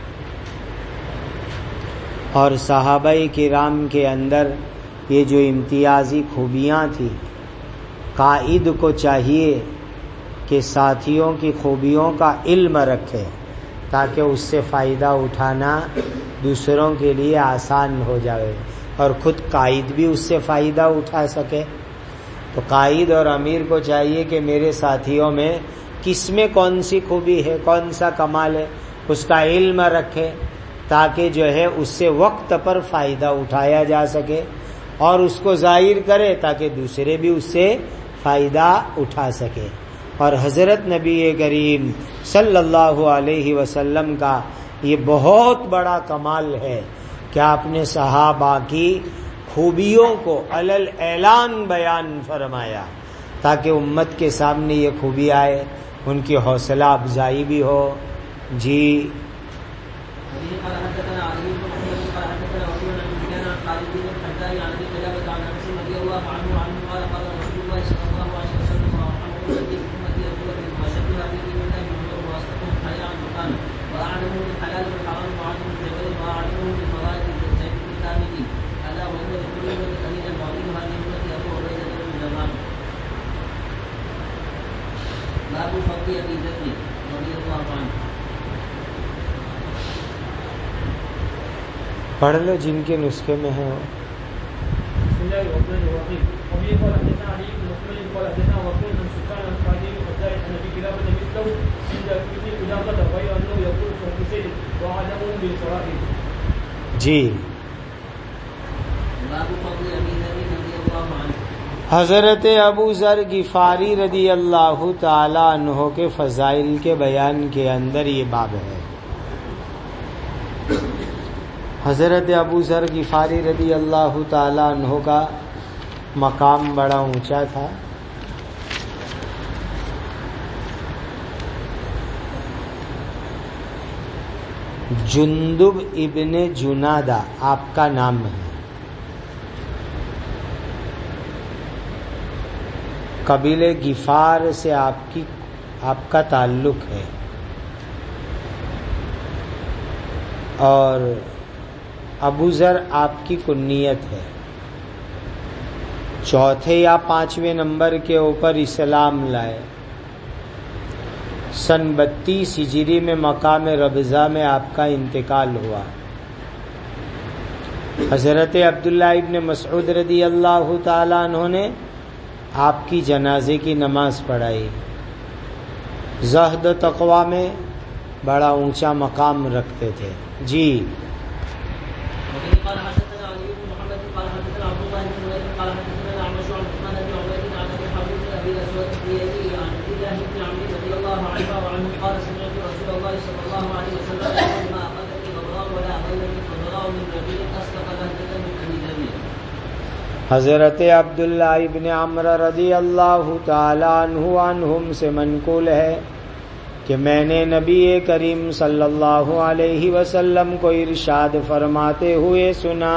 اور صحابہ کرام کے اندر یہ جو امتیازی خوبیاں تھیں، قائد کو چاہیے کہ ساتھیوں کی خوبیوں کا علم رکھے تاکہ اس سے فائدہ اٹھانا دوسروں کے لیے آسان ہو جائے، اور خود قائد بھی اس سے فائدہ اٹھا سکے۔ تو قائد اور امیر کو چاہیے کہ میرے ساتھیوں میں کس میں کون سی خوبی ہے، کون سا کمال ہے، اس کا علم رکھے تاکہ جو ہے اس سے وقت پر فائدہ اٹھایا جا سکے، اور اس کو ظاہر کرے تاکہ دوسرے بھی اس سے فائدہ اٹھا سکے۔ اور حضرت نبی کریم صلی اللہ علیہ وسلم کا یہ بہت بڑا کمال ہے کہ آپ نے صحابہ کی خوبیوں کو علل اعلان بیان فرمایا تاکہ امت کے سامنے یہ خوبی آئے، ان کی حوصلہ افزائی بھی ہو۔ جی پڑھ لو جن کے نسخے میں ہے وہ۔ جی حضرت ابو ذر غفاری رضی اللہ تعالی عنہ کے فضائل کے بیان کے اندر یہ باب ہے۔ حضرت ابو ذر غفاری رضی اللہ تعالی عنہ کا مقام بڑا اونچا تھا، جندب ابن جنادہ آپ کا نام ہے، قبیلے غفار سے آپ کی آپ کا تعلق ہے، اور ابو ذر آپ کی کنیت ہے۔ چوتھے یا پانچویں نمبر کے اوپر اسلام لائے. سن بتیس ہجری میں مقام ربضہ میں آپ کا انتقال ہوا. حضرت عبداللہ ابن مسعود رضی اللہ تعالیٰ عنہ نے آپ کی جنازے کی نماز پڑھائی. زہد و تقوی میں بڑا اونچا مقام رکھتے تھے. جی حضرت عبداللہ ابن عمرو رضی اللہ تعالی عنہ عنہم سے منقول ہے کہ میں نے نبی کریم صلی اللہ علیہ وسلم کو ارشاد فرماتے ہوئے سنا،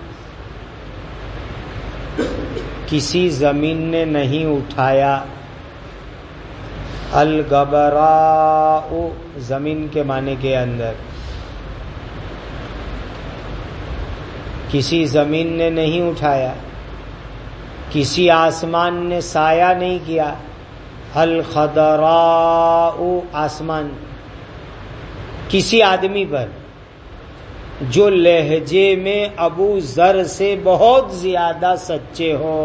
کسی زمین نے نہیں اٹھایا. الغبراء زمین کے معنی کے اندر کسی زمین نے نہیں اٹھایا، کسی آسمان نے سایہ نہیں کیا. الخضراء آسمان کسی آدمی پر جو لہجے میں ابو ذر سے بہت زیادہ سچے ہو،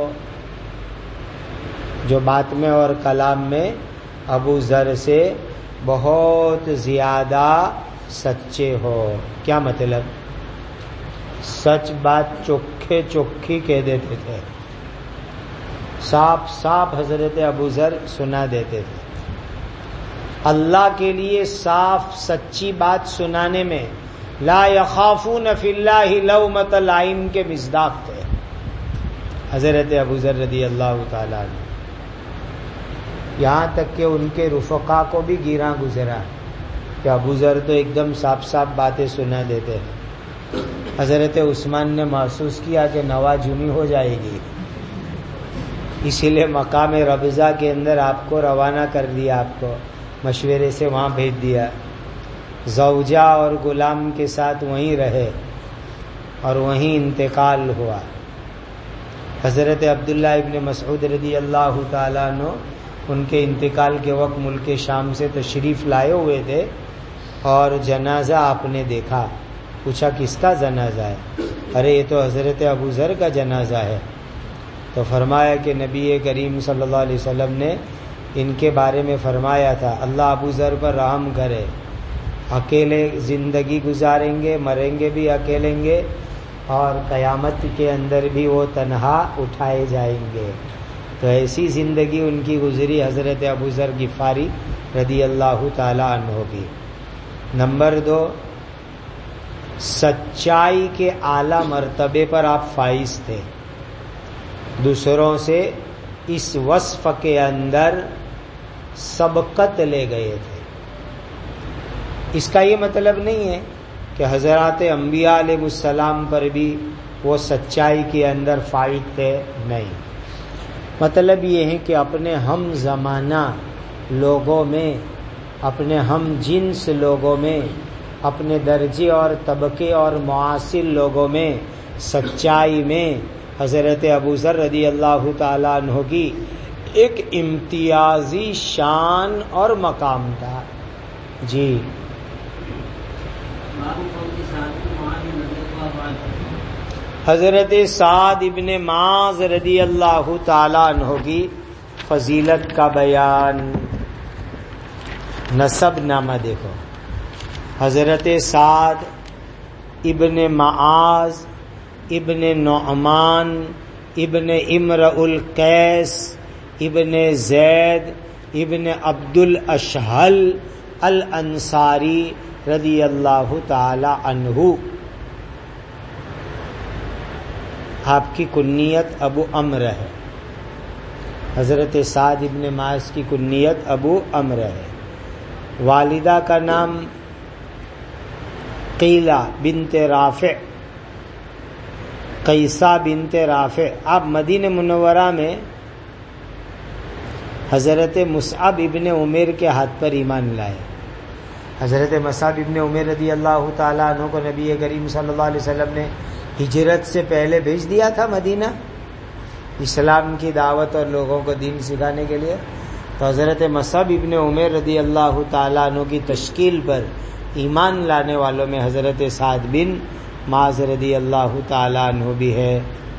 جو بات میں اور کلام میں ابو ذر سے بہت زیادہ سچے ہو. کیا مطلب؟ سچ بات چوکھے چوکھی کہہ دیتے تھے، صاف صاف حضرت ابو ذر سنا دیتے تھے. اللہ کے لیے صاف سچی بات سنانے میں لا یخافون فی اللہ لومۃ لائم کے مصداق تھے حضرت ابو ذر رضی اللہ تعالیٰ عنہ. یہاں تک کہ ان کے رفقا کو بھی گیراں گزرا کہ ابو ذر تو ایک دم صاف صاف باتیں سنا دیتے ہیں. حضرت عثمان نے محسوس کیا کہ نوا جنی ہو جائے گی، اسی لیے مقام ربضہ کے اندر آپ کو روانہ کر دیا، آپ کو مشورے سے وہاں بھیج دیا. زوجہ اور غلام کے ساتھ وہیں رہے اور وہیں انتقال ہوا. حضرت عبداللہ ابن مسعود رضی اللہ تعالیٰ عنہ ان کے انتقال کے وقت ملک شام سے تشریف لائے ہوئے تھے اور جنازہ آپ نے دیکھا. پوچھا کس کا جنازہ ہے؟ ارے یہ تو حضرت ابو ذر کا جنازہ ہے. تو فرمایا کہ نبی کریم صلی اللہ علیہ وسلم نے ان کے بارے میں فرمایا تھا، اللہ ابو ذر پر رحم کرے، اکیلے زندگی گزاریں گے، مریں گے بھی اکیلیں گے، اور قیامت کے اندر بھی وہ تنہا اٹھائے جائیں گے. تو ایسی زندگی ان کی گزری حضرت ابو ذر غفاری رضی اللہ تعالی عنہ کی. نمبر دو، سچائی کے اعلی مرتبے پر آپ فائز تھے. دوسروں سے اس وصف کے اندر سبقت لے گئے تھے. اس کا یہ مطلب نہیں ہے کہ حضرات انبیاء علیہ السلام پر بھی وہ سچائی کے اندر فائز تھے، نہیں. مطلب یہ ہے کہ اپنے ہم زمانہ لوگوں میں، اپنے ہم جنس لوگوں میں، اپنے درجے اور طبقے اور معاصر لوگوں میں سچائی میں حضرت ابو ذر رضی اللہ تعالیٰ عنہ کی ایک امتیازی شان اور مقام تھا. جی حضرت سعد ابن معاذ رضی اللہ تعالیٰ عنہ کی فضیلت کا بیان. نسب نامہ دیکھو، حضرت سعد ابن معاذ ابن نعمان ابن امرؤ القیس ابن زید ابن عبد الاشہل الانصاری رضی اللہ تعالی عنہ. آپ کی کنیت ابو عمرو ہے. حضرت سعد ابن معاذ کی کنیت ابو عمرو ہے. والدہ کا نام قیلہ بنت رافع، قیسہ بنت رافع. آپ مدینہ منورہ میں حضرت مصعب ابن عمیر کے ہاتھ پر ایمان لائے. حضرت مصعب ابن عمیر رضی اللہ تعالیٰ عنہ کو نبی کریم صلی اللہ علیہ وسلم نے ہجرت سے پہلے بھیج دیا تھا مدینہ، اسلام کی دعوت اور لوگوں کو دین سکھانے کے لیے. تو حضرت مصعب ابن عمیر رضی اللہ تعالیٰ عنہ کی تشکیل پر ایمان لانے والوں میں حضرت سعد بن معاذ رضی اللہ تعالیٰ عنہ بھی ہے.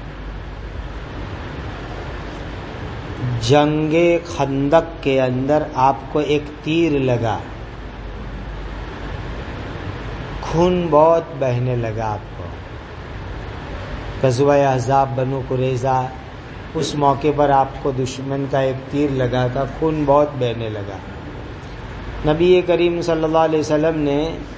جنگ خندق کے اندر آپ کو ایک تیر لگا، خون بہت بہنے لگا آپ کو. غزوہ احزاب بنو قریظہ، اس موقع پر آپ کو دشمن کا ایک تیر لگا تھا، خون بہت بہنے لگا. نبی کریم صلی اللہ علیہ وسلم نے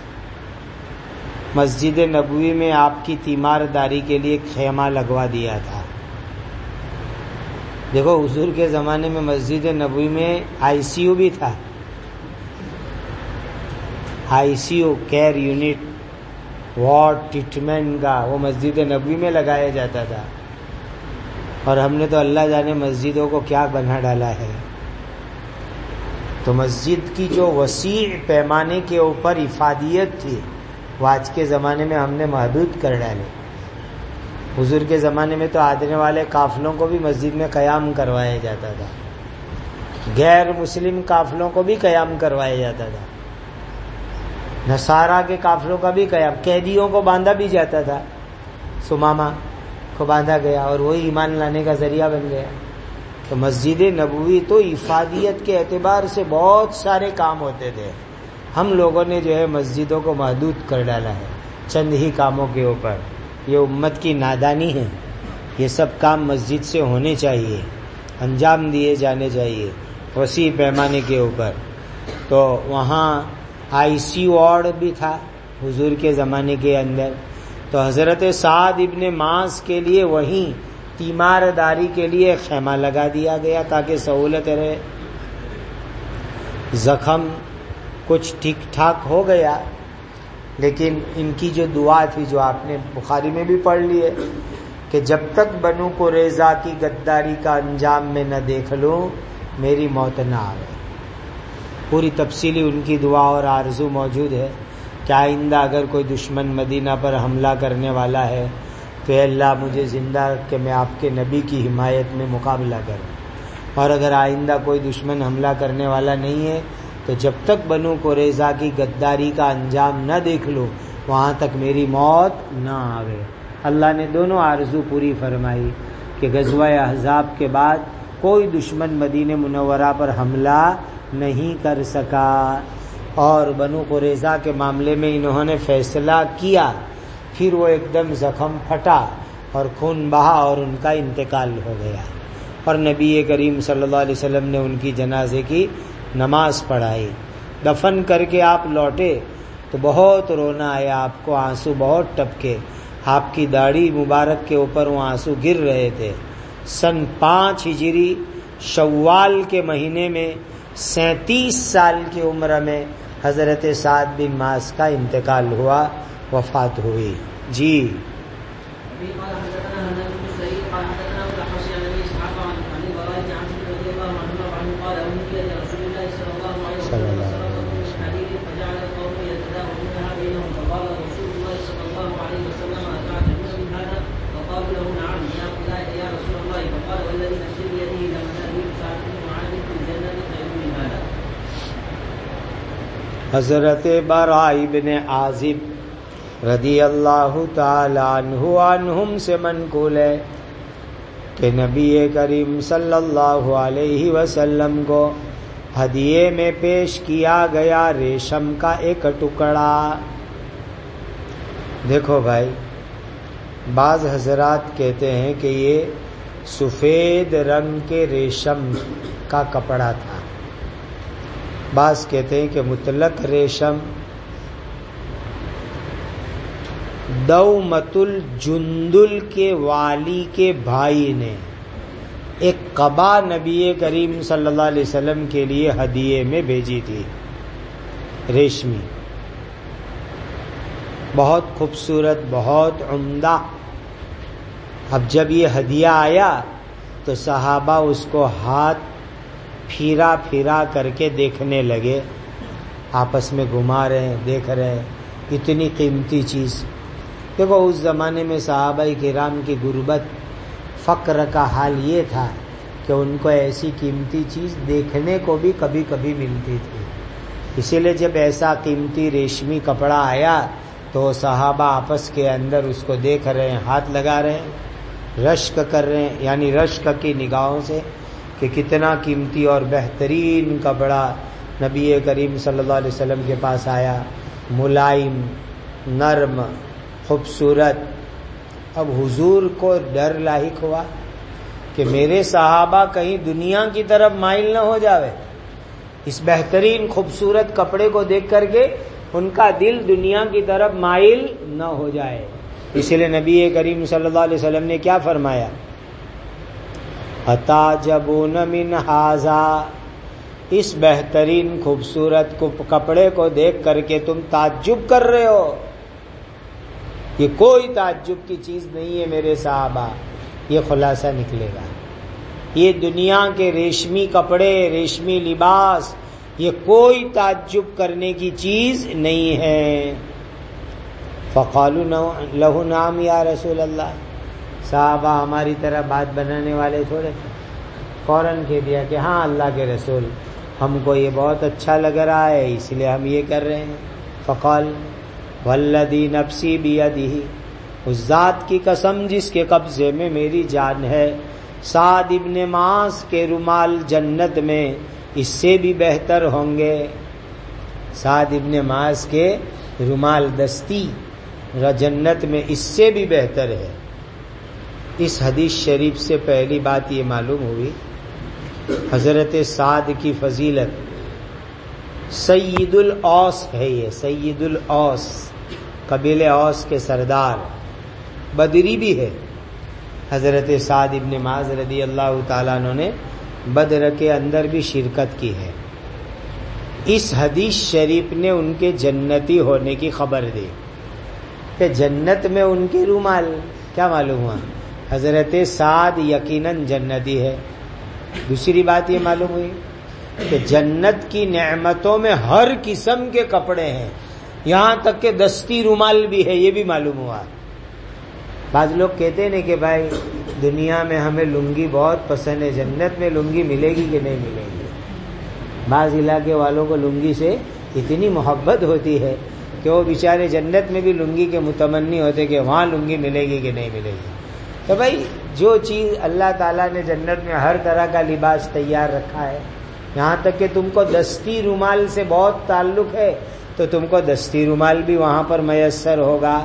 مسجد نبوی میں آپ کی تیمار داری کے لیے خیمہ لگوا دیا تھا. دیکھو حضور کے زمانے میں مسجد نبوی میں آئی سی یو بھی تھا، I C U care unit, ward treatment کا، وہ مسجد نبوی میں لگایا جاتا تھا. اور ہم نے تو اللہ جانے مسجدوں کو کیا بنا ڈالا ہے. تو مسجد کی جو وسیع پیمانے کے اوپر افادیت تھی وہ آج کے زمانے میں ہم نے محدود کر ڈالے. حضور کے زمانے میں تو آنے والے قافلوں کو بھی مسجد میں قیام کروایا جاتا تھا، غیر مسلم قافلوں کو بھی قیام کروایا جاتا تھا، نصارہ کے قافلوں کا بھی قیام، قیدیوں کو باندھا بھی جاتا تھا، سمامہ کو باندھا گیا اور وہی ایمان لانے کا ذریعہ بن گیا. تو مسجد نبوی تو افادیت کے اعتبار سے بہت سارے کام ہوتے تھے. ہم لوگوں نے جو ہے مسجدوں کو محدود کر ڈالا ہے چند ہی کاموں کے اوپر. یہ امت کی نادانی ہے. یہ سب کام مسجد سے ہونے چاہیے، انجام دیے جانے چاہیے وسیع پیمانے کے اوپر. تو وہاں آئی سی وارڈ بھی تھا حضور کے زمانے کے اندر. تو حضرت سعد ابن معاذ کے لیے وہیں تیمار داری کے لیے خیمہ لگا دیا گیا تاکہ سہولت رہے. زخم کچھ ٹھیک ٹھاک ہو گیا، لیکن ان کی جو دعا تھی جو آپ نے بخاری میں بھی پڑھ لی ہے کہ جب تک بنو قریظہ کی غداری کا انجام میں نہ دیکھ لوں میری موت نہ آئے. پوری تفصیلی ان کی دعا اور آرزو موجود ہے کہ آئندہ اگر کوئی دشمن مدینہ پر حملہ کرنے والا ہے تو اے اللہ مجھے زندہ رکھ کہ میں آپ کے نبی کی حمایت میں مقابلہ کروں، اور اگر آئندہ کوئی دشمن حملہ کرنے والا نہیں ہے تو جب تک بنو قریظہ کی غداری کا انجام نہ دیکھ لو وہاں تک میری موت نہ آوے. اللہ نے دونوں آرزو پوری فرمائی کہ غزوہ احزاب کے بعد کوئی دشمن مدینہ منورہ پر حملہ نہیں کر سکا، اور بنو قریظہ کے معاملے میں انہوں نے فیصلہ کیا، پھر وہ ایک دم زخم پھٹا اور خون بہا اور ان کا انتقال ہو گیا. اور نبی کریم صلی اللہ علیہ وسلم نے ان کی جنازے کی نماز پڑھائی. دفن کر کے آپ لوٹے تو بہت رونا آیا آپ کو، آنسو بہت ٹپکے، آپ کی داڑھی مبارک کے اوپر وہ آنسو گر رہے تھے. سن پانچ ہجری شوال کے مہینے میں سینتیس سال کی عمر میں حضرت سعد بن معاذ کا انتقال ہوا، وفات ہوئی. جی حضرت براء بن عازب رضی اللہ تعالی عنہ عنہم سے منقول ہے کہ نبی کریم صلی اللہ علیہ وسلم کو ہدیے میں پیش کیا گیا ریشم کا ایک ٹکڑا. دیکھو بھائی، بعض حضرات کہتے ہیں کہ یہ سفید رنگ کے ریشم کا کپڑا تھا، بعض کہتے ہیں کہ مطلق ریشم. دومت الجندل کے والی کے بھائی نے ایک قبا نبی کریم صلی اللہ علیہ وسلم کے لیے ہدیے میں بھیجی تھی، ریشمی، بہت خوبصورت، بہت عمدہ. اب جب یہ ہدیہ آیا تو صحابہ اس کو ہاتھ پھیرا پھیرا کر کے دیکھنے لگے، آپس میں گھما رہے ہیں، دیکھ رہے ہیں، اتنی قیمتی چیز. دیکھو اس زمانے میں صحابہ کرام کی غربت، فقر کا حال یہ تھا کہ ان کو ایسی قیمتی چیز دیکھنے کو بھی کبھی کبھی ملتی تھی. اسی لیے جب ایسا قیمتی ریشمی کپڑا آیا تو صحابہ آپس کے اندر اس کو دیکھ رہے ہیں، ہاتھ لگا رہے ہیں، رشک کر رہے ہیں، یعنی رشک کی نگاہوں سے کہ کتنا قیمتی اور بہترین کپڑا نبی کریم صلی اللہ علیہ وسلم کے پاس آیا، ملائم، نرم، خوبصورت. اب حضور کو ڈر لاحق ہوا کہ میرے صحابہ کہیں دنیا کی طرف مائل نہ ہو جاوے، اس بہترین خوبصورت کپڑے کو دیکھ کر کے ان کا دل دنیا کی طرف مائل نہ ہو جائے. اس لیے نبی کریم صلی اللہ علیہ وسلم نے کیا فرمایا؟ اتعجبون من ھذا، اس بہترین خوبصورت کپڑے کو دیکھ کر کے تم تعجب کر رہے ہو؟ یہ کوئی تعجب کی چیز نہیں ہے میرے صحابہ. یہ خلاصہ نکلے گا، یہ دنیا کے ریشمی کپڑے، ریشمی لباس، یہ کوئی تعجب کرنے کی چیز نہیں ہے. فقالوا لہ نعم یا رسول اللہ، صحابہ ہماری طرح بات بنانے والے تھوڑے تھے، فوراً کہہ دیا کہ ہاں اللہ کے رسول، ہم کو یہ بہت اچھا لگ رہا ہے اس لیے ہم یہ کر رہے ہیں. فقال والذی نفسی بیدہ، اس ذات کی قسم جس کے قبضے میں میری جان ہے، سعد ابن معاذ کے رومال جنت میں اس سے بھی بہتر ہوں گے. سعد ابن معاذ کے رومال دستی جنت میں اس سے بھی بہتر ہے. اس حدیث شریف سے پہلی بات یہ معلوم ہوئی حضرت سعد کی فضیلت. سید الاوس ہے، یہ سید الاوس، قبیلہ اوس کے سردار، بدری بھی ہے. حضرت سعد ابن معاذ رضی اللہ تعالیٰ عنہ نے بدر کے اندر بھی شرکت کی ہے. اس حدیث شریف نے ان کے جنتی ہونے کی خبر دی کہ جنت میں ان کے رومال. کیا معلوم ہوا؟ حضرت سعد یقیناً جنتی ہے. دوسری بات یہ معلوم ہوئی کہ جنت کی نعمتوں میں ہر قسم کے کپڑے ہیں، یہاں تک کہ دستی رومال بھی ہے، یہ بھی معلوم ہوا. بعض لوگ کہتے ہیں کہ بھائی دنیا میں ہمیں لنگی بہت پسند ہے، جنت میں لنگی ملے گی کہ نہیں ملے گی؟ بعض علاقے والوں کو لنگی سے اتنی محبت ہوتی ہے کہ وہ بیچارے جنت میں بھی لنگی کے متمنی ہوتے کہ وہاں لنگی ملے گی کہ نہیں ملے گی. تو بھائی جو چیز اللہ تعالیٰ نے جنت میں ہر طرح کا لباس تیار رکھا ہے، یہاں تک کہ تم کو دستی رومال سے بہت تعلق ہے تو تم کو دستی رومال بھی وہاں پر میسر ہوگا،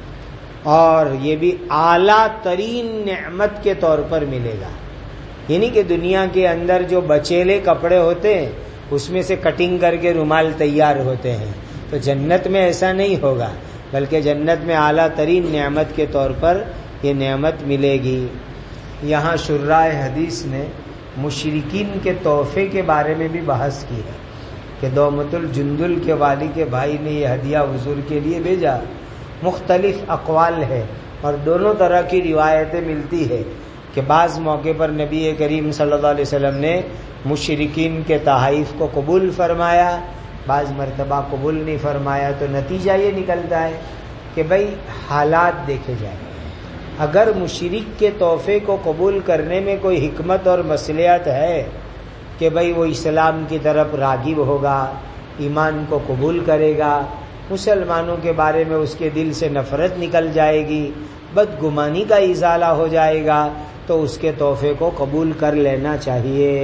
اور یہ بھی اعلیٰ ترین نعمت کے طور پر ملے گا. یعنی کہ دنیا کے اندر جو بچیلے کپڑے ہوتے ہیں اس میں سے کٹنگ کر کے رومال تیار ہوتے ہیں، تو جنت میں ایسا نہیں ہوگا، بلکہ جنت میں اعلیٰ ترین نعمت کے طور پر یہ نعمت ملے گی. یہاں شراح حدیث نے مشرکین کے تحفے کے بارے میں بھی بحث کی ہے کہ دومت الجندل کے والی کے بھائی نے یہ ہدیہ حضور کے لیے بھیجا. مختلف اقوال ہے اور دونوں طرح کی روایتیں ملتی ہے کہ بعض موقع پر نبی کریم صلی اللہ علیہ وسلم نے مشرکین کے تحائف کو قبول فرمایا، بعض مرتبہ قبول نہیں فرمایا. تو نتیجہ یہ نکلتا ہے کہ بھئی حالات دیکھے جائیں. اگر مشرک کے تحفے کو قبول کرنے میں کوئی حکمت اور مصلحت ہے کہ بھئی وہ اسلام کی طرف راغب ہوگا، ایمان کو قبول کرے گا، مسلمانوں کے بارے میں اس کے دل سے نفرت نکل جائے گی، بدگمانی کا ازالہ ہو جائے گا، تو اس کے تحفے کو قبول کر لینا چاہیے.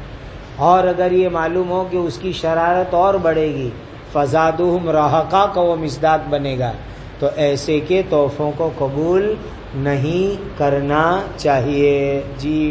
اور اگر یہ معلوم ہو کہ اس کی شرارت اور بڑھے گی، فزادہم رہقا کا وہ مصداق بنے گا، تو ایسے کے تحفوں کو قبول نہیں کرنا چاہیے. جی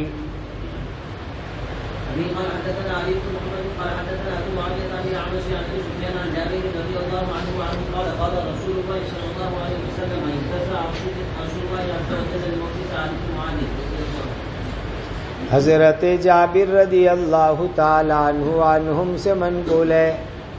حضرت جابر رضی اللہ تعالی عنہ عنہم سے منقول ہے،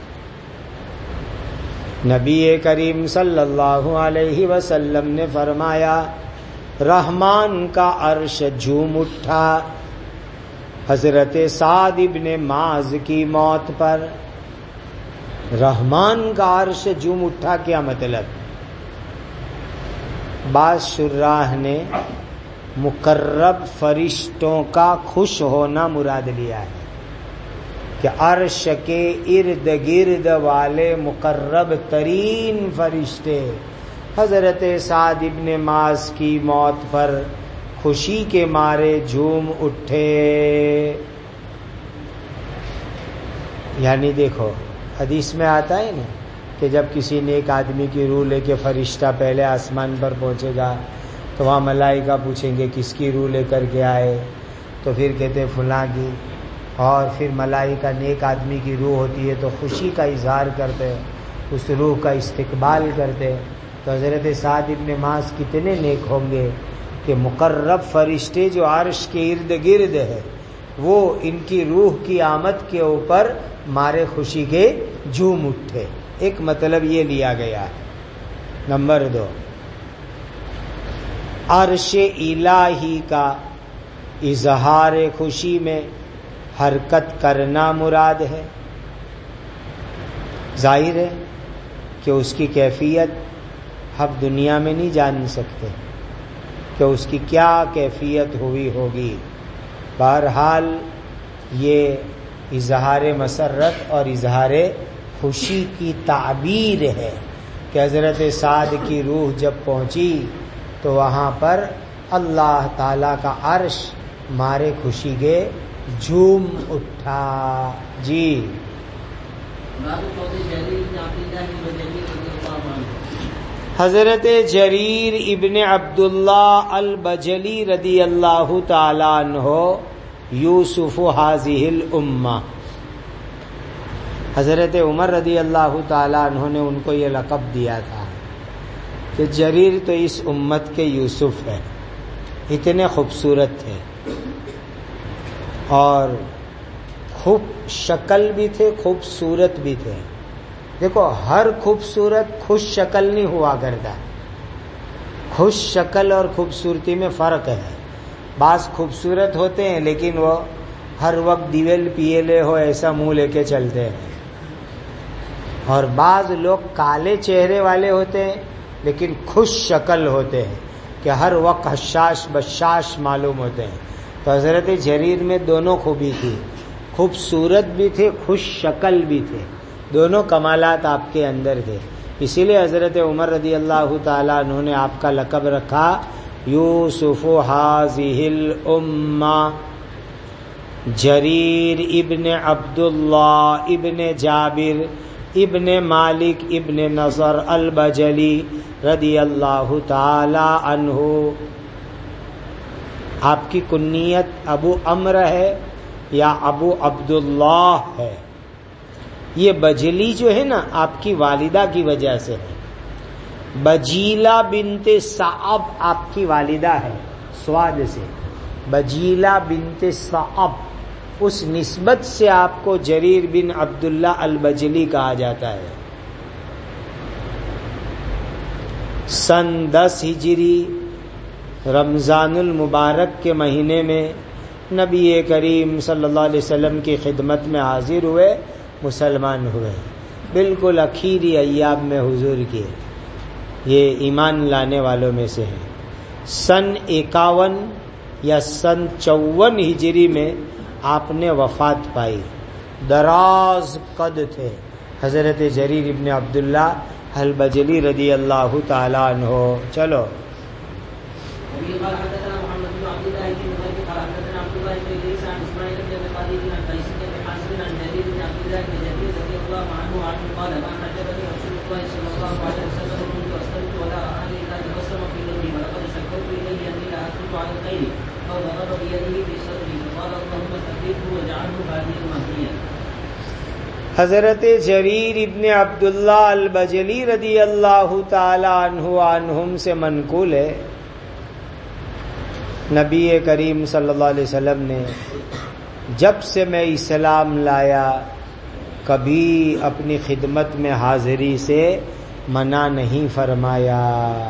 نبی کریم صلی اللہ علیہ وسلم نے فرمایا رحمان کا عرش جھوم اٹھا حضرت سعد ابن معاذ کی موت پر. رحمان کا عرش جھوم اٹھا کیا مطلب؟ بعض شراح نے مقرب فرشتوں کا خوش ہونا مراد لیا ہے کہ عرش کے ارد گرد والے مقرب ترین فرشتے حضرت سعد ابن معاذ کی موت پر خوشی کے مارے جھوم اٹھے. یعنی دیکھو حدیث میں آتا ہے نا کہ جب کسی نیک آدمی کی روح لے کے فرشتہ پہلے آسمان پر پہنچے گا تو وہاں ملائکہ پوچھیں گے کس کی روح لے کر کے آئے, تو پھر کہتے فلاں کی, اور پھر ملائکہ نیک آدمی کی روح ہوتی ہے تو خوشی کا اظہار کرتے, اس روح کا استقبال کرتے. تو حضرت سعد ابن معاذ کتنے نیک ہوں گے کہ مقرب فرشتے جو عرش کے ارد گرد ہے وہ ان کی روح کی آمد کے اوپر مارے خوشی کے جھوم اٹھے. ایک مطلب یہ لیا گیا ہے. نمبر دو, عرش الہی کا اظہار خوشی میں حرکت کرنا مراد ہے. ظاہر ہے کہ اس کی کیفیت ہم دنیا میں نہیں جان سکتے کہ اس کی کیا کیفیت ہوئی ہوگی. بہرحال یہ اظہار مسرت اور اظہار خوشی کی تعبیر ہے کہ حضرت سعد کی روح جب پہنچی تو وہاں پر اللہ تعالی کا عرش مارے خوشی کے جھوم اٹھا. جی حضرت جریر ابن عبداللہ البجلی رضی اللہ تعالی عنہ یوسف هذه الامہ, حضرت عمر رضی اللہ تعالی عنہ نے ان کو یہ لقب دیا تھا کہ جریر تو اس امت کے یوسف ہے. اتنے خوبصورت تھے اور خوب شکل بھی تھے, خوبصورت بھی تھے. دیکھو ہر خوبصورت خوش شکل نہیں ہوا کرتا. خوش شکل اور خوبصورتی میں فرق ہے. بعض خوبصورت ہوتے ہیں لیکن وہ ہر وقت دیول پیلے ہو ایسا منہ لے کے چلتے ہیں, اور بعض لوگ کالے چہرے والے ہوتے ہیں لیکن خوش شکل ہوتے ہیں کہ ہر وقت حشاش بشاش معلوم ہوتے ہیں. تو حضرت جریر میں دونوں خوبی تھی, خوبصورت بھی تھے, خوش شکل بھی تھے, دونوں کمالات آپ کے اندر تھے. اسی لیے حضرت عمر رضی اللہ تعالیٰ عنہ نے آپ کا لقب رکھا یوسف هذه الامہ. جریر ابن عبداللہ ابن جابر ابن مالک ابن نصر البجلی رضی اللہ تعالی عنہ. آپ کی کنیت ابو عمرو ہے یا ابو عبداللہ ہے. یہ بجلی جو ہے نا آپ کی والدہ کی وجہ سے ہے. بجیلہ بنت صعب آپ کی والدہ ہے سواد سے, بجیلہ بنت صعب, اس نسبت سے آپ کو جریر بن عبداللہ البجلی کہا جاتا ہے. سن دس ہجری رمضان المبارک کے مہینے میں نبی کریم صلی اللہ علیہ وسلم کی خدمت میں حاضر ہوئے, مسلمان ہوئے. بالکل اخیری ایام میں حضور کے یہ ایمان لانے والوں میں سے ہیں. سن اکاون یا سن چون ہجری میں آپ نے وفات پائی. دراز قد تھے حضرت جریر ابن عبداللہ البجلی رضی اللہ تعالی عنہ. چلو حضرت جریر ابن عبداللہ البجلی رضی اللہ تعالی عنہ عنہم سے منقول ہے نبی کریم صلی اللہ علیہ وسلم نے جب سے میں اسلام لایا کبھی اپنی خدمت میں حاضری سے منع نہیں فرمایا.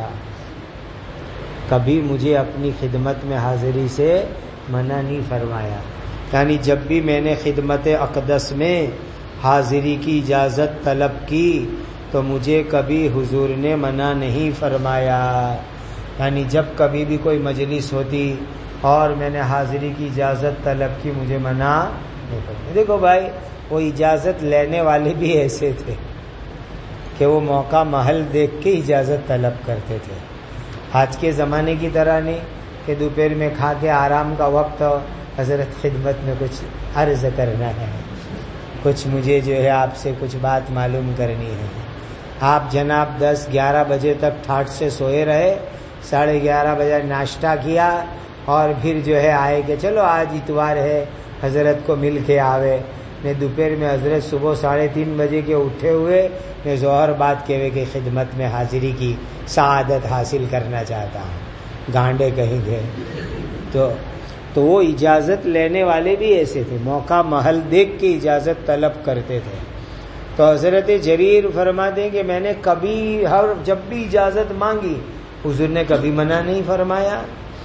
کبھی مجھے اپنی خدمت میں حاضری سے منع نہیں فرمایا. یعنی جب بھی میں نے خدمت اقدس میں حاضری کی اجازت طلب کی تو مجھے کبھی حضور نے منع نہیں فرمایا. یعنی جب کبھی بھی کوئی مجلس ہوتی اور میں نے حاضری کی اجازت طلب کی مجھے منع نہیں کرتی. دیکھو بھائی وہ اجازت لینے والے بھی ایسے تھے کہ وہ موقع محل دیکھ کے اجازت طلب کرتے تھے. آج کے زمانے کی طرح نہیں کہ دوپہر میں کھا کے آرام کا وقت ہو, حضرت خدمت میں کچھ عرض کرنا ہے, کچھ مجھے جو ہے آپ سے کچھ بات معلوم کرنی ہے. آپ جناب دس گیارہ بجے تک ٹھاٹ سے سوئے رہے, ساڑھے گیارہ بجے ناشتہ کیا اور پھر جو ہے آئے کہ چلو آج اتوار ہے حضرت کو مل کے آوے. میں دوپہر میں حضرت صبح ساڑھے تین بجے کے اٹھے ہوئے میں ظہر بات کے ہوئے کہ خدمت میں حاضری کی سعادت حاصل کرنا چاہتا ہوں, گانڈے کہیں گے. تو تو وہ اجازت لینے والے بھی ایسے تھے, موقع محل دیکھ کے اجازت طلب کرتے تھے. تو حضرت جریر فرماتے ہیں کہ میں نے کبھی ہر جب بھی اجازت مانگی حضور نے کبھی منع نہیں فرمایا.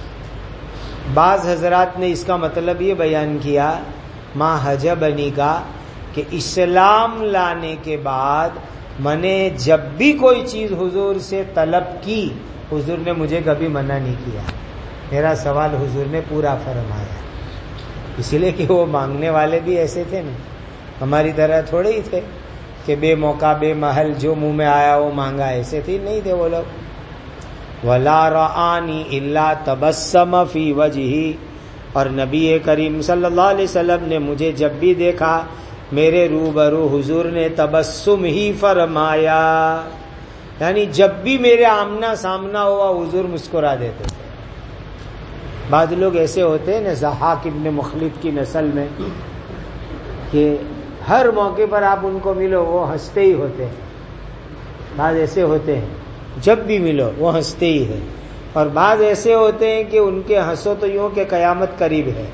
بعض حضرات نے اس کا مطلب یہ بیان کیا ما حجبنی کا کہ اسلام لانے کے بعد میں نے جب بھی کوئی چیز حضور سے طلب کی حضور نے مجھے کبھی منع نہیں کیا. میرا سوال حضور نے پورا فرمایا, اسی لیے کہ وہ مانگنے والے بھی ایسے تھے نا, ہماری طرح تھوڑے ہی تھے کہ بے موقع بے محل جو منہ میں آیا وہ مانگا, ایسے تھے نہیں تھے وہ لوگ. ولا رآنی الا تبسم فی وجہی, اور نبی کریم صلی اللہ علیہ وسلم نے مجھے جب بھی دیکھا میرے روبرو حضور نے تبسم ہی فرمایا, یعنی جب بھی میرے آمنا سامنا ہوا حضور مسکرا دیتے تھے. بعض لوگ ایسے ہوتے ہیں نا ضحاک ابن مخلد کی نسل میں کہ ہر موقع پر آپ ان کو ملو وہ ہنستے ہی ہوتے ہیں. بعض ایسے ہوتے ہیں جب بھی ملو وہ ہنستے ہی ہیں, اور بعض ایسے ہوتے ہیں کہ ان کے ہنسو تو یوں کہ قیامت قریب ہے.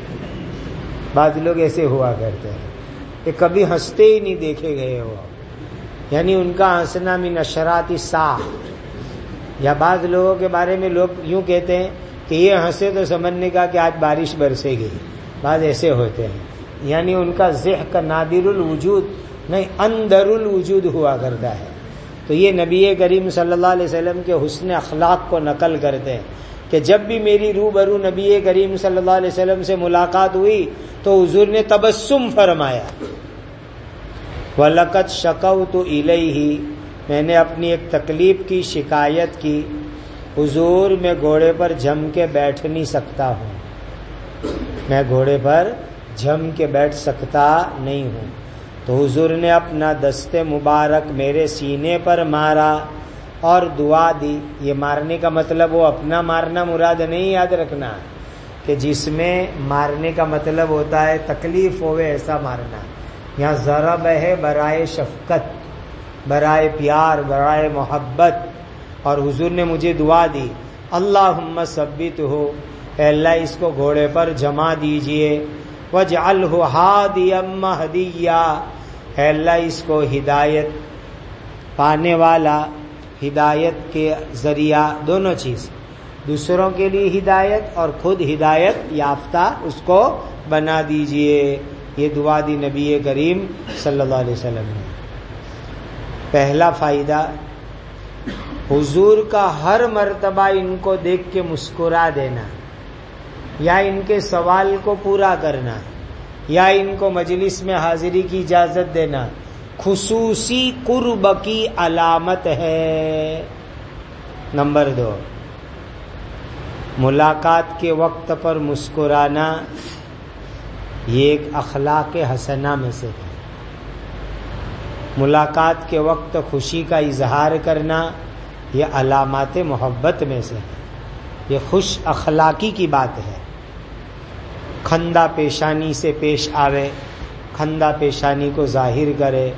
بعض لوگ ایسے ہوا کرتے ہیں کہ کبھی ہنستے ہی نہیں دیکھے گئے ہو, یعنی ان کا ہنسنا من اشراط الساعہ. یا بعض لوگوں کے بارے میں لوگ یوں کہتے ہیں کہ یہ ہنسے تو سمجھنے کا کہ آج بارش برسے گی. بعض ایسے ہوتے ہیں, یعنی ان کا ضحک نادر الوجود نہیں اندر الوجود ہوا کرتا ہے. تو یہ نبی کریم صلی اللہ علیہ وسلم کے حسن اخلاق کو نقل کرتے ہیں کہ جب بھی میری روبرو نبی کریم صلی اللہ علیہ وسلم سے ملاقات ہوئی تو حضور نے تبسم فرمایا. وَلَقَدْ شَكَوْتُ إِلَيْهِ, میں نے اپنی ایک تکلیف کی شکایت کی, حضور میں گھوڑے پر جم کے بیٹھ نہیں سکتا ہوں, میں گھوڑے پر جم کے بیٹھ سکتا نہیں ہوں. تو حضور نے اپنا دست مبارک میرے سینے پر مارا اور دعا دی. یہ مارنے کا مطلب وہ اپنا مارنا مراد نہیں, یاد رکھنا کہ جس میں مارنے کا مطلب ہوتا ہے تکلیف ہوئے ایسا مارنا. یہاں ضرب ہے برائے شفقت, برائے پیار, برائے محبت. اور حضور نے مجھے دعا دی اللہم ثبت ہو, اے اللہ اس کو گھوڑے پر جما دیجئے, وَاجْعَلْهُ هَادِيًا مَهْدِيًّا, اے اللہ اس کو ہدایت پانے والا, ہدایت کے ذریعہ دونوں چیز, دوسروں کے لیے ہدایت اور خود ہدایت یافتہ اس کو بنا دیجئے. یہ دعا دی نبی کریم صلی اللہ علیہ وسلم نے. پہلا فائدہ, حضور کا ہر مرتبہ ان کو دیکھ کے مسکرا دینا, یا ان کے سوال کو پورا کرنا, یا ان کو مجلس میں حاضری کی اجازت دینا خصوصی قرب کی علامت ہے. نمبر دو, ملاقات کے وقت پر مسکرانا یہ ایک اخلاق حسنہ میں سے ہے. ملاقات کے وقت خوشی کا اظہار کرنا یہ علامات محبت میں سے ہے, یہ خوش اخلاقی کی بات ہے. کھندا پیشانی سے پیش آوے, کھندا پیشانی کو ظاہر کرے.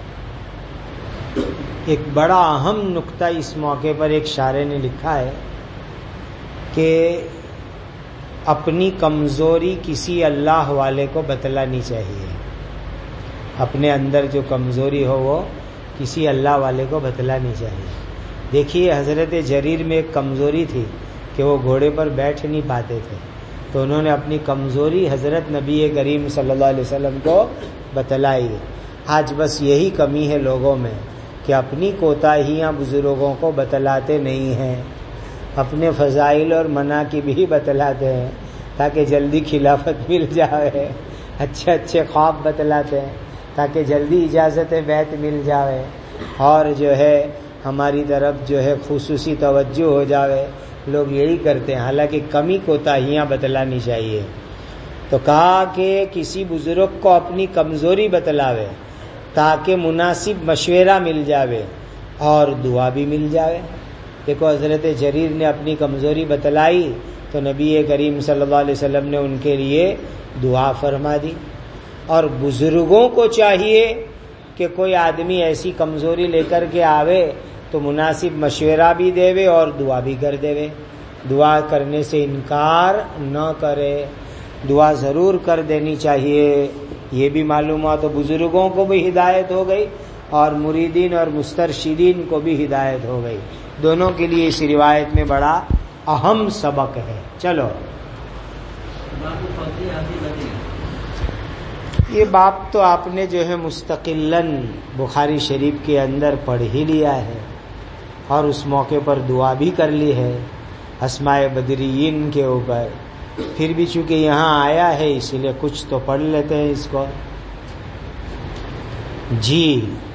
ایک بڑا اہم نقطہ اس موقع پر ایک شاعر نے لکھا ہے کہ اپنی کمزوری کسی اللہ والے کو بتلانی چاہیے. اپنے اندر جو کمزوری ہو وہ کسی اللہ والے کو بتلانی چاہیے. دیکھیے حضرت جریر میں ایک کمزوری تھی کہ وہ گھوڑے پر بیٹھ نہیں پاتے تھے, تو انہوں نے اپنی کمزوری حضرت نبی کریم صلی اللہ علیہ وسلم کو بتلائی. آج بس یہی کمی ہے لوگوں میں کہ اپنی کوتاہیاں بزرگوں کو بتلاتے نہیں ہیں. اپنے فضائل اور مناقب بھی بتلاتے ہیں تاکہ جلدی خلافت مل جائے، اچھے اچھے خواب بتلاتے ہیں تاکہ جلدی اجازت بیعت مل جائے، اور جو ہے ہماری طرف جو ہے خصوصی توجہ ہو جائے. لوگ یہی کرتے ہیں، حالانکہ کمی کوتاہیاں بتلانی چاہیے. تو کہا کہ کسی بزرگ کو اپنی کمزوری بتلاوے تاکہ مناسب مشورہ مل جاوے اور دعا بھی مل جاوے. دیکھو حضرت جریر نے اپنی کمزوری بتلائی تو نبی کریم صلی اللہ علیہ وسلم نے ان کے لیے دعا فرما دی. اور بزرگوں کو چاہیے کہ کوئی آدمی ایسی کمزوری لے کر کے آوے تو مناسب مشورہ بھی دے اور دعا بھی کر دے. دعا کرنے سے انکار نہ کرے، دعا ضرور کر دینی چاہیے. یہ بھی معلوم ہوا تو بزرگوں کو بھی ہدایت ہو گئی اور مریدین اور مسترشدین کو بھی ہدایت ہو گئی. دونوں کے لیے اس روایت میں بڑا اہم سبق ہے. چلو یہ باب تو آپ نے جو ہے مستقلاً بخاری شریف کے اندر پڑھ ہی لیا ہے اور اس موقع پر دعا بھی کر لی ہے اسماء بدریین کے اوپر. پھر بھی چونکہ یہاں آیا ہے اسی لیے کچھ تو پڑھ لیتے ہیں اس کو. جی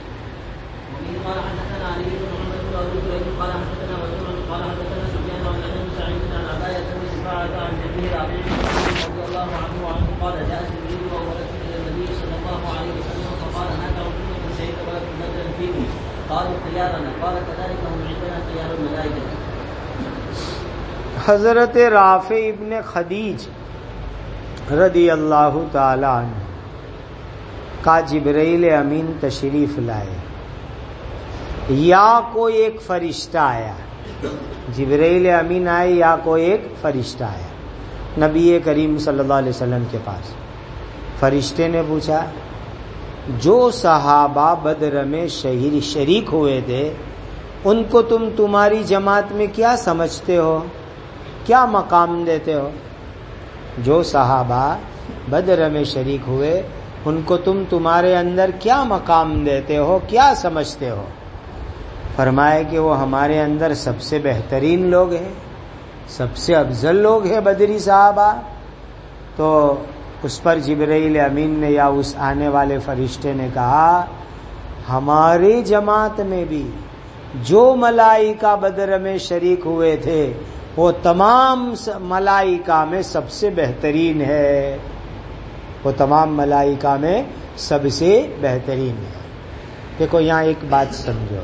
حضرت رافع ابن خدیج رضی اللہ تعالی عنہ کا جبرائیل امین تشریف لائے یا کوئی ایک فرشتہ آیا. جبرائیل امین آئے یا کوئی ایک فرشتہ آیا نبی کریم صلی اللہ علیہ وسلم کے پاس. فرشتے نے پوچھا جو صحابہ بدر میں شہید شریک ہوئے تھے ان کو تم تمہاری جماعت میں کیا سمجھتے ہو، کیا مقام دیتے ہو؟ جو صحابہ بدر میں شریک ہوئے ان کو تم تمہارے اندر کیا مقام دیتے ہو، کیا سمجھتے ہو؟ فرمائے کہ وہ ہمارے اندر سب سے بہترین لوگ ہیں، سب سے افضل لوگ ہیں بدری صحابہ. تو اس پر جبرائیل امین نے یا اس آنے والے فرشتے نے کہا ہماری جماعت میں بھی جو ملائکہ بدر میں شریک ہوئے تھے وہ تمام ملائکہ میں سب سے بہترین ہے، وہ تمام ملائکہ میں سب سے بہترین ہے. دیکھو یہاں ایک بات سمجھو،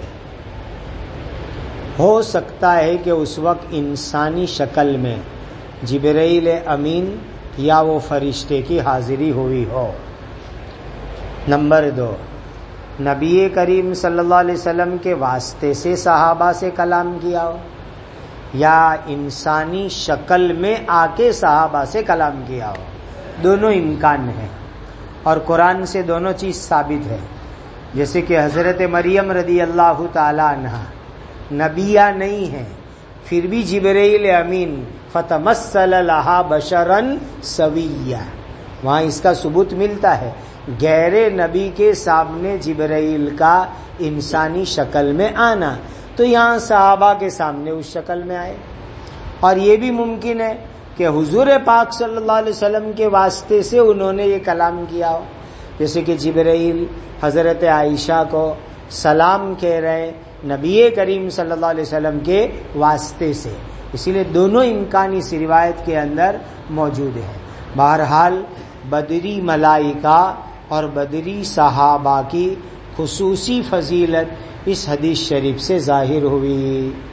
ہو سکتا ہے کہ اس وقت انسانی شکل میں جبرائیل امین یا وہ فرشتے کی حاضری ہوئی ہو. نمبر دو، نبی کریم صلی اللہ علیہ وسلم کے واسطے سے صحابہ سے کلام کیا ہو یا انسانی شکل میں آ کے صحابہ سے کلام کیا ہو. دونوں امکان ہیں اور قرآن سے دونوں چیز ثابت ہے. جیسے کہ حضرت مریم رضی اللہ تعالی عنہا نبیہ نہیں ہے پھر بھی جبرائیل امین فتمثل لہا بشرا سویا، وہاں اس کا ثبوت ملتا ہے غیر نبی کے سامنے جبرائیل کا انسانی شکل میں آنا. تو یہاں صحابہ کے سامنے اس شکل میں آئے. اور یہ بھی ممکن ہے کہ حضور پاک صلی اللہ علیہ وسلم کے واسطے سے انہوں نے یہ کلام کیا ہو، جیسے کہ جبرائیل حضرت عائشہ کو سلام کہہ رہے نبی کریم صلی اللہ علیہ وسلم کے واسطے سے. اسی لیے دونوں امکان اس روایت کے اندر موجود ہیں. بہرحال بدری ملائکہ اور بدری صحابہ کی خصوصی فضیلت اس حدیث شریف سے ظاہر ہوئی.